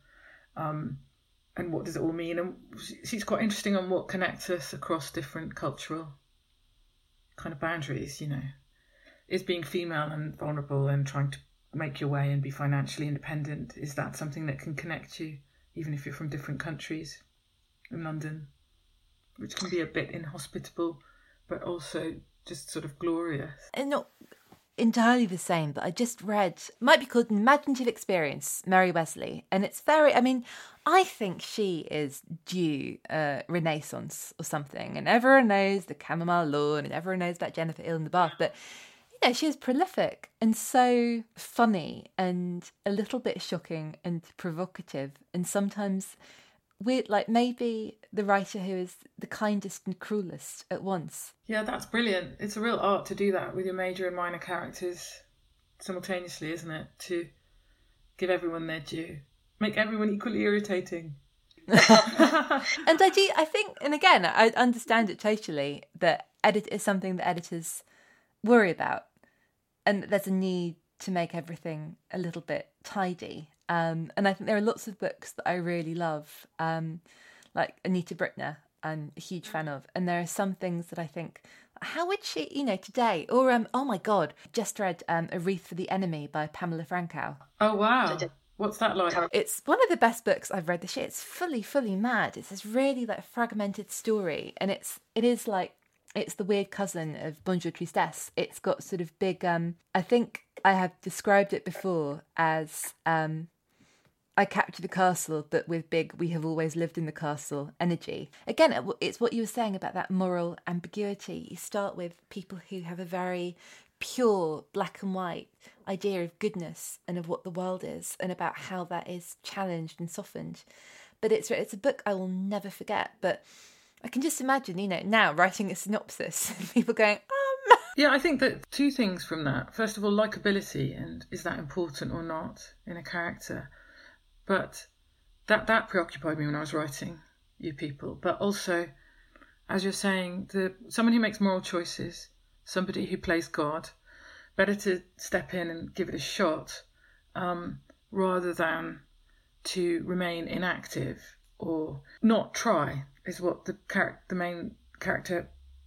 D: And what does it all mean? And she's quite interesting on what connects us across different cultural kind of boundaries, you know. Is being female and vulnerable and trying to make your way and be financially independent, is that something that can connect you, even if you're from different countries in London, which can be a bit inhospitable, but also just sort of glorious.
C: And not entirely the same, but I just read, might be called Imaginative Experience, Mary Wesley, and it's very, I mean, I think she is due a renaissance or something, and everyone knows the chamomile lawn and everyone knows about Jennifer Ill in the bath, but yeah, she is prolific and so funny and a little bit shocking and provocative, and sometimes weird, like maybe the writer who is the kindest and cruelest at once.
D: Yeah, that's brilliant. It's a real art to do that with your major and minor characters simultaneously, isn't it? To give everyone their due. Make everyone equally irritating.
C: And I think, and again, I understand it totally, that edit is something that editors worry about. And there's a need to make everything a little bit tidy. And I think there are lots of books that I really love, like Anita Brittner, I'm a huge fan of. And there are some things that I think, how would she, you know, today? Or, oh my God, just read A Wreath for the Enemy by Pamela Frankow.
D: Oh, wow. What's that like?
C: It's one of the best books I've read this year. It's fully mad. It's this really like fragmented story. And it is like, it's the weird cousin of Bonjour Tristesse. It's got sort of big, I think I have described it before as I capture the castle, but with big, we have always lived in the castle energy. Again, it's what you were saying about that moral ambiguity. You start with people who have a very pure black and white idea of goodness and of what the world is and about how that is challenged and softened. But it's a book I will never forget. But I can just imagine, you know, now writing a synopsis, people going,
D: Yeah, I think that two things from that. First of all, likability, and is that important or not in a character? But that preoccupied me when I was writing You People. But also, as you're saying, someone who makes moral choices, somebody who plays God, better to step in and give it a shot rather than to remain inactive or not try, is what the main character,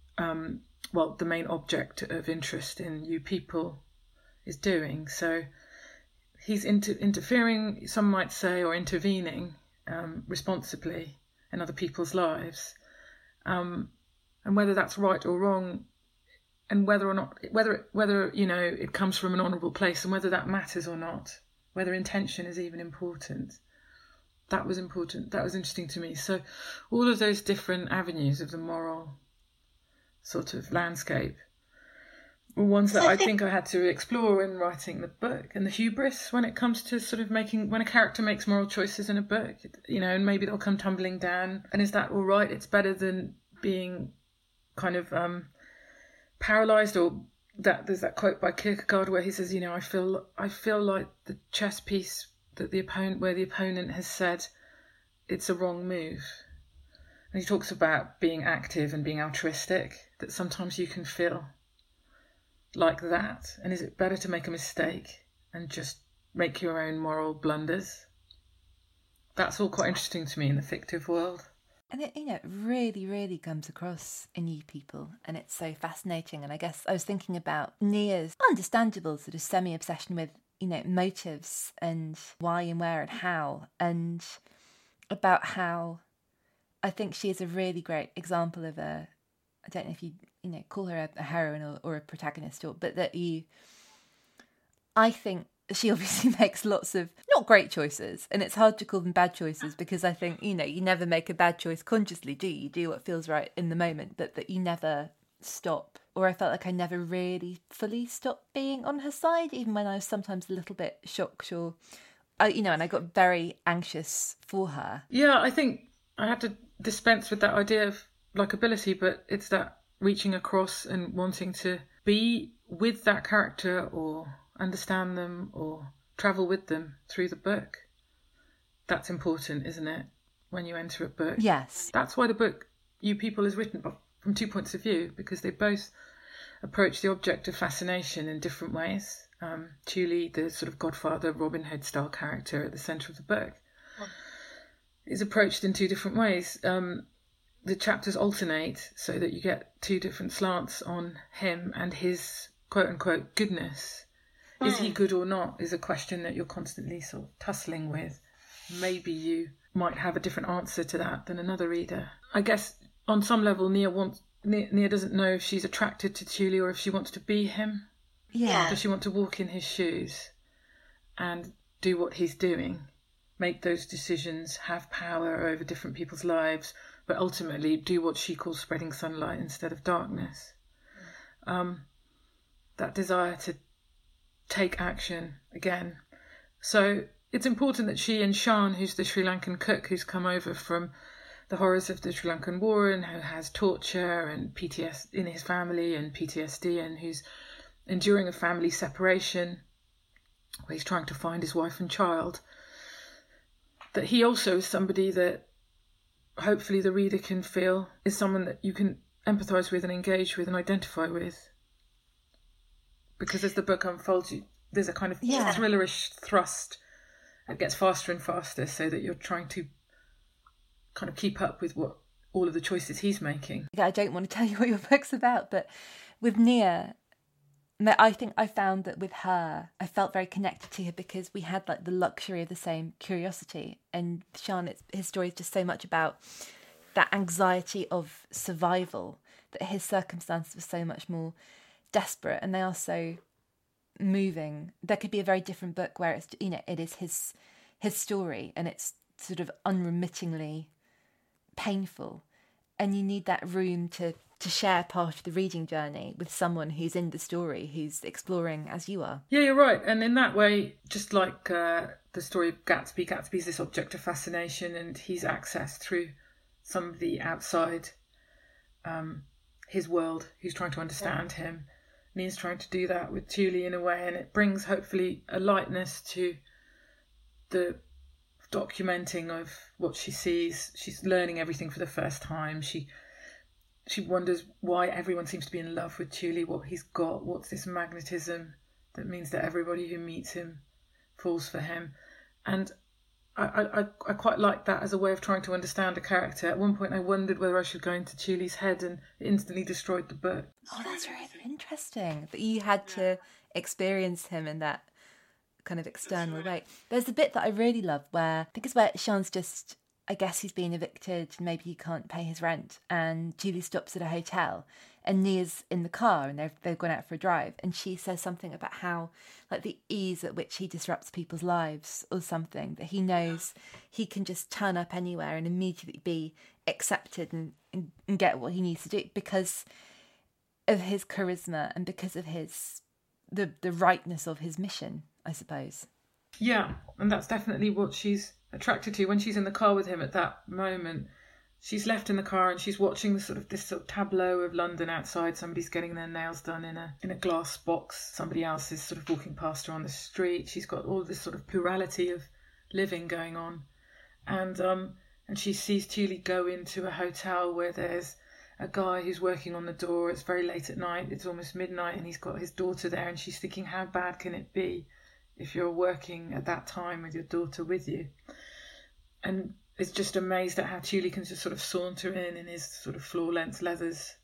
D: the main object of interest in You People is doing. So he's interfering, some might say, or intervening responsibly in other people's lives, and whether that's right or wrong, and whether you know it comes from an honourable place, and whether that matters or not, whether intention is even important. That was important. That was interesting to me. So all of those different avenues of the moral sort of landscape were ones that I think I had to explore in writing the book. And the hubris when it comes to sort of when a character makes moral choices in a book, you know, and maybe they'll come tumbling down. And is that all right? It's better than being kind of paralysed, or that there's that quote by Kierkegaard where he says, you know, I feel like the chess piece that the opponent has said it's a wrong move. And he talks about being active and being altruistic, that sometimes you can feel like that. And is it better to make a mistake and just make your own moral blunders? That's all quite interesting to me in the fictive world.
C: And it, you know, really, really comes across in You People, and it's so fascinating. And I guess I was thinking about Nia's understandable sort of semi-obsession with, you know, motives and why and where and how, and about how I think she is a really great example of I don't know if you know, call her a heroine or a protagonist, but I think she obviously makes lots of not great choices, and it's hard to call them bad choices because I think, you know, you never make a bad choice consciously, do you? You do what feels right in the moment, but that you never stop. Or I felt like I never really fully stopped being on her side, even when I was sometimes a little bit shocked or, you know, and I got very anxious for her.
D: Yeah, I think I had to dispense with that idea of likability, but it's that reaching across and wanting to be with that character or understand them or travel with them through the book. That's important, isn't it, when you enter a book?
C: Yes.
D: That's why the book You People is written from two points of view, because they both approach the object of fascination in different ways. Julie, the sort of Godfather, Robin Hood style character at the centre of the book, is approached in two different ways. The chapters alternate so that you get two different slants on him and his quote-unquote goodness. Is he good or not is a question that you're constantly sort of tussling with. Maybe you might have a different answer to that than another reader. I guess on some level Nia doesn't know if she's attracted to Julie or if she wants to be him.
C: Yeah.
D: Does she want to walk in his shoes and do what he's doing, make those decisions, have power over different people's lives, but ultimately do what she calls spreading sunlight instead of darkness? That desire to take action again. So it's important that she and Shan, who's the Sri Lankan cook who's come over from the horrors of the Sri Lankan war and who has torture and PTSD in his family and PTSD, and who's enduring a family separation where he's trying to find his wife and child, that he also is somebody that hopefully the reader can feel is someone that you can empathise with and engage with and identify with. Because as the book unfolds, there's a kind of thrillerish thrust. It gets faster and faster so that you're trying to kind of keep up with what all of the choices he's making.
C: I don't want to tell you what your book's about, but with Nia, I think I found that with her, I felt very connected to her because we had like the luxury of the same curiosity. And Shan, his story is just so much about that anxiety of survival, that his circumstances were so much more desperate, and they are so moving. There could be a very different book where it's, it is his story and it's sort of unremittingly painful, and you need that room to share part of the reading journey with someone who's in the story, who's exploring as you are.
D: Yeah, you're right. And in that way, just like the story of Gatsby's this object of fascination, and he's accessed through somebody outside his world who's trying to understand him. And he's trying to do that with Julie in a way, and it brings hopefully a lightness to the documenting of what she sees. She's learning everything for the first time. She wonders why everyone seems to be in love with Julie, what he's got, what's this magnetism that means that everybody who meets him falls for him. And I quite like that as a way of trying to understand a character. At one point I wondered whether I should go into Julie's head, and it instantly destroyed the book.
C: Oh, that's really interesting. But you had to experience him in that kind of external way. There's a bit that I really love where I think it's where Shan's just, I guess he's been evicted and maybe he can't pay his rent, and Julie stops at a hotel and Nia's in the car and they've gone out for a drive, and she says something about how like the ease at which he disrupts people's lives or something, that he knows he can just turn up anywhere and immediately be accepted and get what he needs to do because of his charisma and because of the rightness of his mission, I suppose.
D: Yeah, and that's definitely what she's attracted to when she's in the car with him at that moment. She's left in the car and she's watching this sort of tableau of London outside. Somebody's getting their nails done in a glass box. Somebody else is sort of walking past her on the street. She's got all this sort of plurality of living going on. And she sees Julie go into a hotel where there's a guy who's working on the door. It's very late at night. It's almost midnight and he's got his daughter there. And she's thinking, how bad can it be if you're working at that time with your daughter with you? And is just amazed at how Julie can just sort of saunter in his sort of floor-length leathers.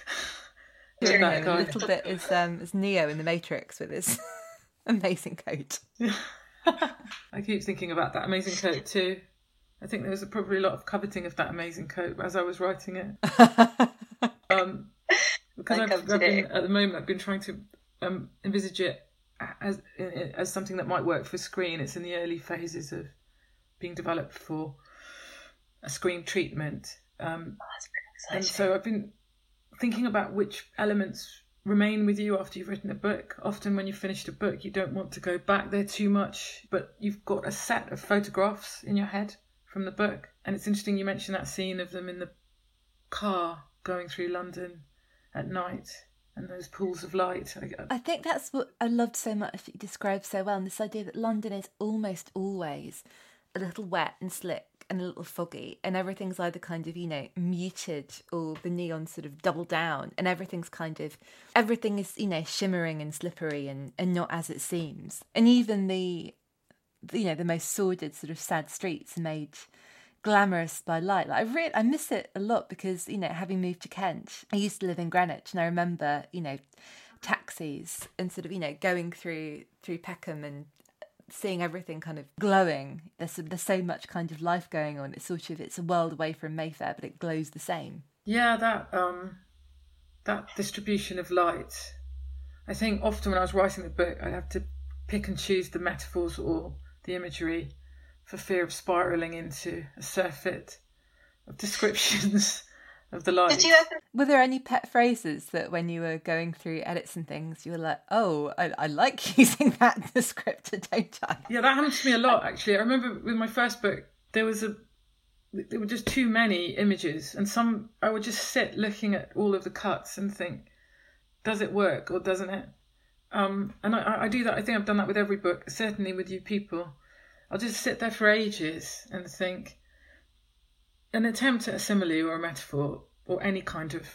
C: A little bit as Neo in The Matrix with his amazing coat.
D: I keep thinking about that amazing coat too. I think there was probably a lot of coveting of that amazing coat as I was writing it. Because I've been trying to envisage it as something that might work for screen. It's in the early phases of being developed for a screen treatment.
I: That's pretty exciting.
D: And so I've been thinking about which elements remain with you after you've written a book. Often when you've finished a book, you don't want to go back there too much, but you've got a set of photographs in your head from the book. And it's interesting you mentioned that scene of them in the car going through London at night. and those pools of light.
C: I think that's what I loved so much that you described so well, and this idea that London is almost always a little wet and slick and a little foggy, and everything's either kind of, muted, or the neon sort of double down, and everything is, shimmering and slippery and not as it seems. And even the most sordid sort of sad streets are made glamorous by light. Like I miss it a lot because, having moved to Kent, I used to live in Greenwich, and I remember, taxis and sort of, going through Peckham and seeing everything kind of glowing. There's so much kind of life going on. It's a world away from Mayfair, but it glows the same.
D: Yeah, that distribution of light. I think often when I was writing the book, I'd have to pick and choose the metaphors or the imagery for fear of spiralling into a surfeit of descriptions of the light.
C: Were there any pet phrases that when you were going through edits and things, you were like, oh, I like using that in the script, don't I?
D: Yeah, that happened to me a lot, actually. I remember with my first book, there were just too many images, and I would just sit looking at all of the cuts and think, does it work or doesn't it? And I do that. I think I've done that with every book, certainly with You People. I'll just sit there for ages and think, an attempt at a simile or a metaphor or any kind of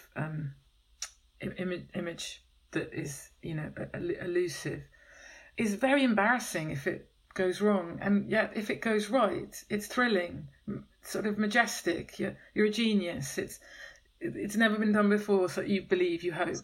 D: image that is, elusive is very embarrassing if it goes wrong. And yet if it goes right, it's thrilling, sort of majestic. You're a genius. It's never been done before, so you believe, you hope,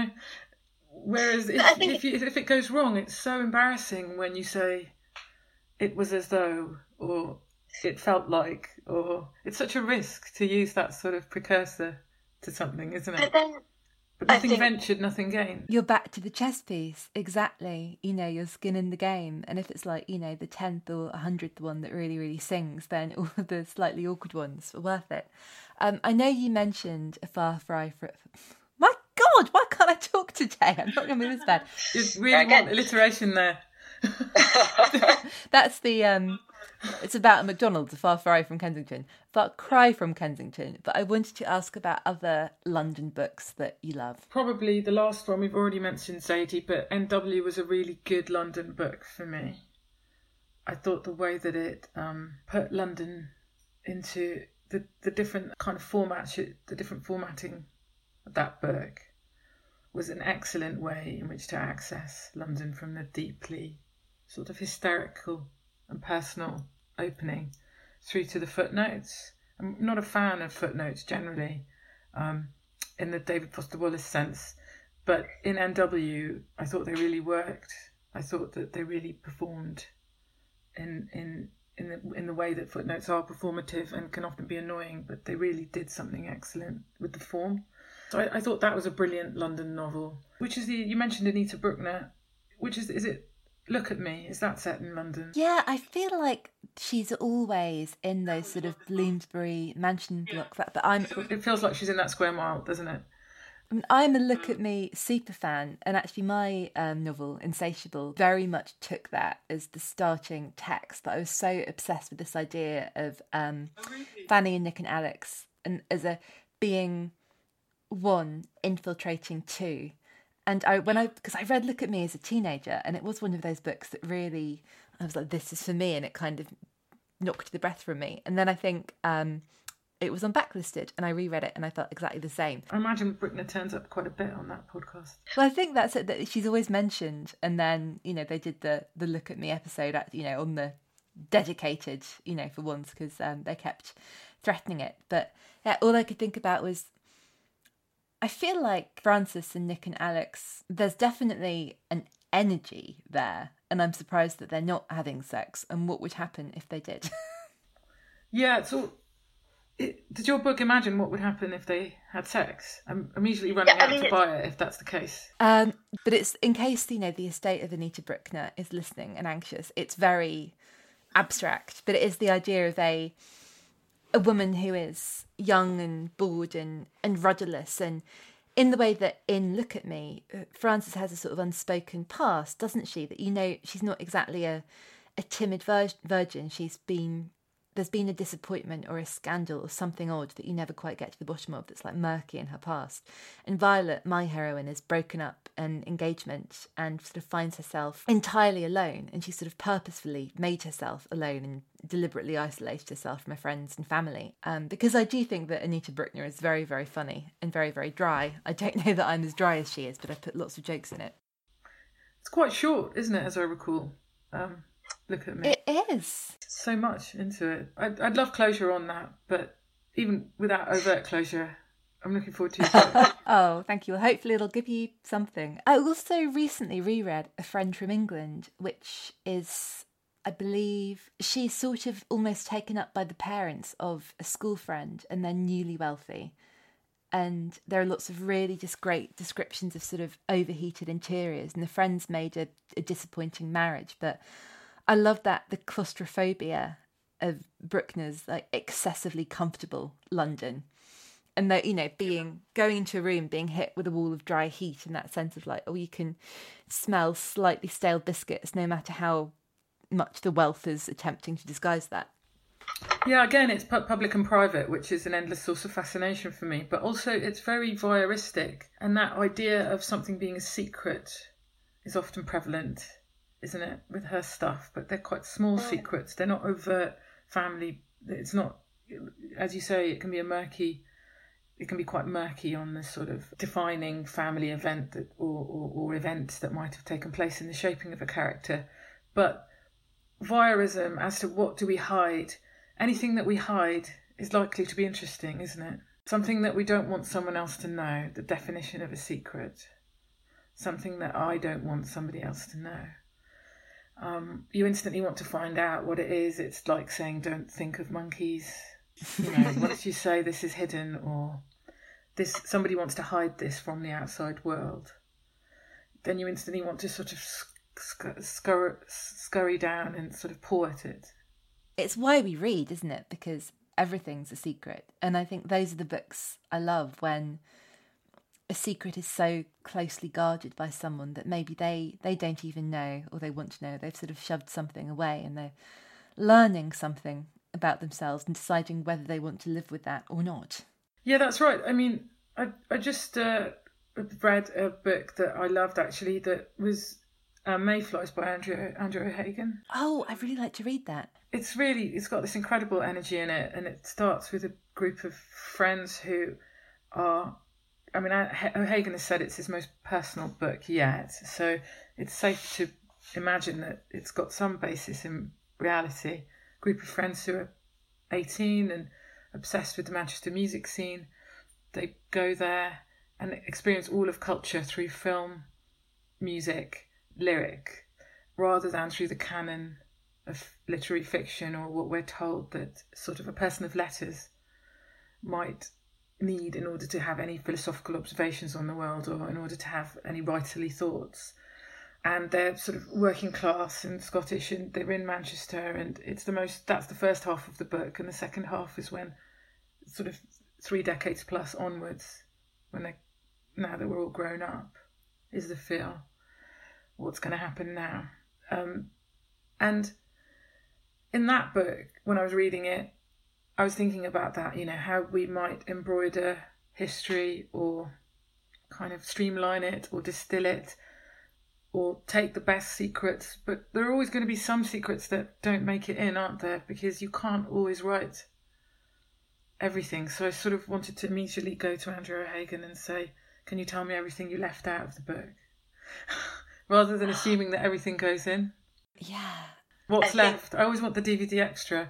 D: Whereas if it goes wrong, it's so embarrassing when you say it was as though, or it felt like, or it's such a risk to use that sort of precursor to something, isn't it? But nothing ventured, nothing gained.
C: You're back to the chess piece, exactly. Your skin in the game. And if it's like, the 10th or 100th one that really, really sings, then all of the slightly awkward ones are worth it. I know you mentioned A Far Cry from... My God, why can't I talk today? I'm not going to be this bad.
D: You really want alliteration there.
C: That's the... It's about a McDonald's, A Far Cry from Kensington. Far Cry from Kensington. But I wanted to ask about other London books that you love.
D: Probably the last one, we've already mentioned Zadie, but NW was a really good London book for me. I thought the way that it put London into the different kind of formats, the different formatting of that book was an excellent way in which to access London from the deeply sort of hysterical and personal opening through to the footnotes. I'm not a fan of footnotes generally, in the David Foster Wallace sense, but in NW I thought they really worked. I thought that they really performed in the way that footnotes are performative and can often be annoying, but they really did something excellent with the form. So I thought that was a brilliant London novel. Which is you mentioned Anita Bruckner, which is it Look at Me? Is that set in London?
C: Yeah, I feel like she's always in those sort of Bloomsbury mansion blocks. But
D: it feels like she's in that square mile, doesn't it?
C: I mean, I'm a Look at Me super fan, and actually my novel, Insatiable, very much took that as the starting text. But I was so obsessed with this idea of Fanny and Nick and Alex, and being one infiltrating two. And because I read Look at Me as a teenager, and it was one of those books that really, I was like, this is for me, and it kind of knocked the breath from me. And then I think it was on Backlisted, and I reread it, and I felt exactly the same.
D: I imagine Bruckner turns up quite a bit on that podcast.
C: Well, I think that's it, that she's always mentioned, and then, they did the Look at Me episode, on the dedicated, for once, because they kept threatening it. But yeah, all I could think about was, I feel like Frances and Nick and Alex, there's definitely an energy there, and I'm surprised that they're not having sex, and what would happen if they did.
D: Yeah, so did your book imagine what would happen if they had sex? I'm usually running out to buy it if that's the case.
C: But it's in case, the estate of Anita Bruckner is listening and anxious, it's very abstract, but it is the idea of a woman who is young and bored and rudderless, and in the way that in Look at Me, Frances has a sort of unspoken past, doesn't she? That she's not exactly a timid virgin. She's been there's been a disappointment or a scandal or something odd that you never quite get to the bottom of that's like murky in her past. And Violet, my heroine, is broken up an engagement and sort of finds herself entirely alone, and she sort of purposefully made herself alone and deliberately isolated herself from her friends and family. Because I do think that Anita Brookner is very, very funny and very, very dry. I don't know that I'm as dry as she is, but I put lots of jokes in it.
D: It's quite short, isn't it, as I recall? Look at me.
C: It is.
D: So much into it. I'd love closure on that, but even without overt closure, I'm looking forward to it.
C: Oh, thank you. Well, hopefully it'll give you something. I also recently reread A Friend from England, which is, I believe, she's sort of almost taken up by the parents of a school friend, and they're newly wealthy. And there are lots of really just great descriptions of sort of overheated interiors, and the friends made a disappointing marriage. But I love that the claustrophobia of Brookner's like excessively comfortable London, and that, you know, going into a room, being hit with a wall of dry heat, and that sense of like, oh, you can smell slightly stale biscuits no matter how much the wealth is attempting to disguise that.
D: Yeah, again, it's public and private, which is an endless source of fascination for me. But also it's very voyeuristic. And that idea of something being a secret is often prevalent, isn't it, with her stuff? But they're quite small secrets. They're not overt family. It's not, as you say, it can be quite murky on the sort of defining family event or events that might have taken place in the shaping of a character. But voyeurism as to what do we hide, anything that we hide is likely to be interesting, isn't it? Something that we don't want someone else to know, the definition of a secret. Something that I don't want somebody else to know. You instantly want to find out what it is. It's like saying, don't think of monkeys. You know, once you say this is hidden, or this, somebody wants to hide this from the outside world, then you instantly want to sort of scurry down and sort of paw at it.
C: It's why we read, isn't it? Because everything's a secret. And I think those are the books I love, when a secret is so closely guarded by someone that maybe they don't even know, or they want to know. They've sort of shoved something away, and they're learning something about themselves and deciding whether they want to live with that or not.
D: Yeah, that's right. I mean, I just read a book that I loved, actually, that was Mayflies by Andrew O'Hagan.
C: Oh, I'd really like to read that.
D: It's got this incredible energy in it, and it starts with a group of friends who are, I mean, O'Hagan has said it's his most personal book yet, so it's safe to imagine that it's got some basis in reality. A group of friends who are 18 and obsessed with the Manchester music scene. They go there and experience all of culture through film, music, lyric, rather than through the canon of literary fiction, or what we're told that sort of a person of letters might need in order to have any philosophical observations on the world, or in order to have any writerly thoughts. And they're sort of working class and Scottish, and they're in Manchester, and that's the first half of the book, and the second half is when, sort of 3 decades plus onwards, when now that we're all grown up, is the feel. What's going to happen now? And in that book, when I was reading it, I was thinking about that, you know, how we might embroider history, or kind of streamline it, or distill it, or take the best secrets. But there are always going to be some secrets that don't make it in, aren't there? Because you can't always write everything. So I sort of wanted to immediately go to Andrew O'Hagan and say, can you tell me everything you left out of the book? Rather than assuming that everything goes in.
C: Yeah.
D: What's left? I always want the DVD extra.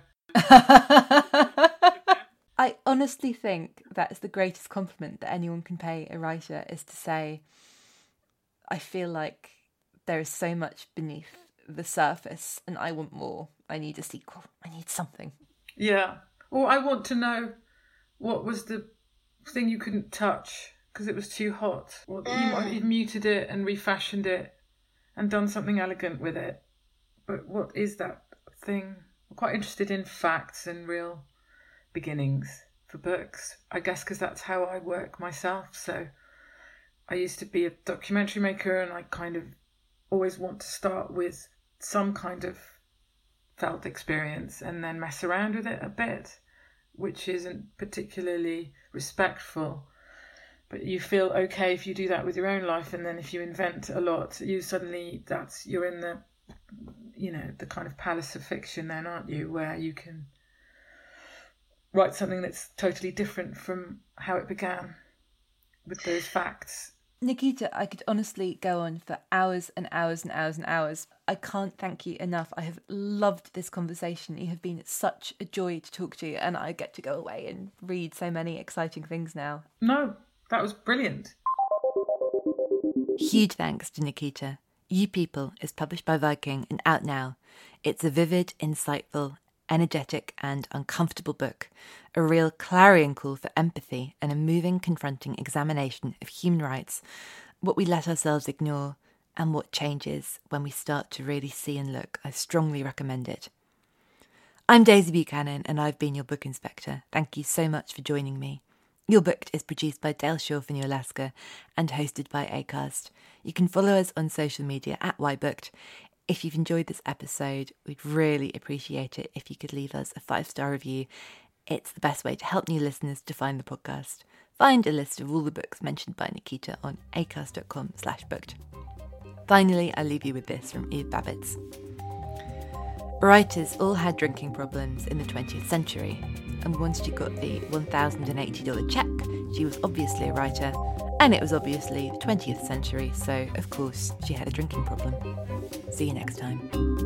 C: I honestly think that's the greatest compliment that anyone can pay a writer, is to say, I feel like there is so much beneath the surface and I want more. I need a sequel. I need something.
D: Yeah. Or I want to know what was the thing you couldn't touch because it was too hot. Or you might have muted it and refashioned it and done something elegant with it. But what is that thing? I'm quite interested in facts and real beginnings for books, I guess, because that's how I work myself. So I used to be a documentary maker, and I kind of always want to start with some kind of felt experience and then mess around with it a bit, which isn't particularly respectful. But you feel okay if you do that with your own life, and then if you invent a lot, you're in the, the kind of palace of fiction then, aren't you, where you can write something that's totally different from how it began with those facts.
C: Nikita, I could honestly go on for hours and hours and hours and hours. I can't thank you enough. I have loved this conversation. You have been such a joy to talk to you, and I get to go away and read so many exciting things now.
D: No, that was brilliant.
C: Huge thanks to Nikita. You People is published by Viking and out now. It's a vivid, insightful, energetic and uncomfortable book, a real clarion call for empathy and a moving, confronting examination of human rights, what we let ourselves ignore, and what changes when we start to really see and look. I strongly recommend it. I'm Daisy Buchanan and I've been your book inspector. Thank you so much for joining me. Your Booked is produced by Dale Shaw for New Alaska and hosted by Acast. You can follow us on social media at YBooked. If you've enjoyed this episode, we'd really appreciate it if you could leave us a 5-star review. It's the best way to help new listeners to find the podcast. Find a list of all the books mentioned by Nikita on acast.com/booked. Finally, I leave you with this from Eve Babbitt. Writers all had drinking problems in the 20th century, and once she got the $1,080 check, she was obviously a writer, and it was obviously the 20th century, so of course she had a drinking problem. See you next time.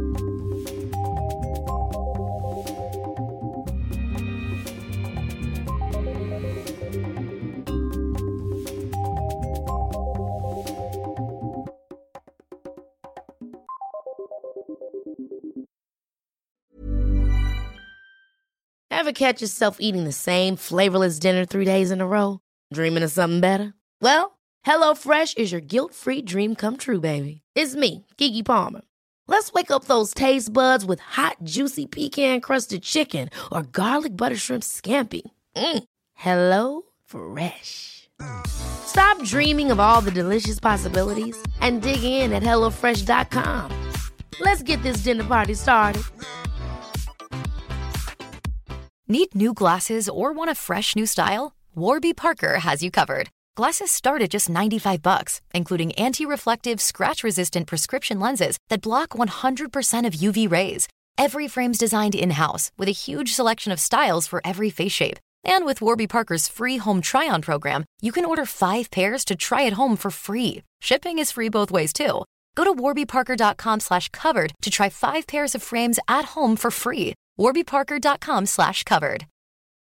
A: Ever catch yourself eating the same flavorless dinner 3 days in a row? Dreaming of something better? Well, HelloFresh is your guilt-free dream come true, baby. It's me, Keke Palmer. Let's wake up those taste buds with hot, juicy pecan-crusted chicken or garlic butter shrimp scampi. Hello Fresh. Stop dreaming of all the delicious possibilities and dig in at HelloFresh.com. Let's get this dinner party started.
I: Need new glasses or want a fresh new style? Warby Parker has you covered. Glasses start at just $95, including anti-reflective, scratch-resistant prescription lenses that block 100% of UV rays. Every frame's designed in-house with a huge selection of styles for every face shape. And with Warby Parker's free home try-on program, you can order 5 pairs to try at home for free. Shipping is free both ways, too. Go to warbyparker.com/covered to try 5 pairs of frames at home for free. warbyparker.com/covered.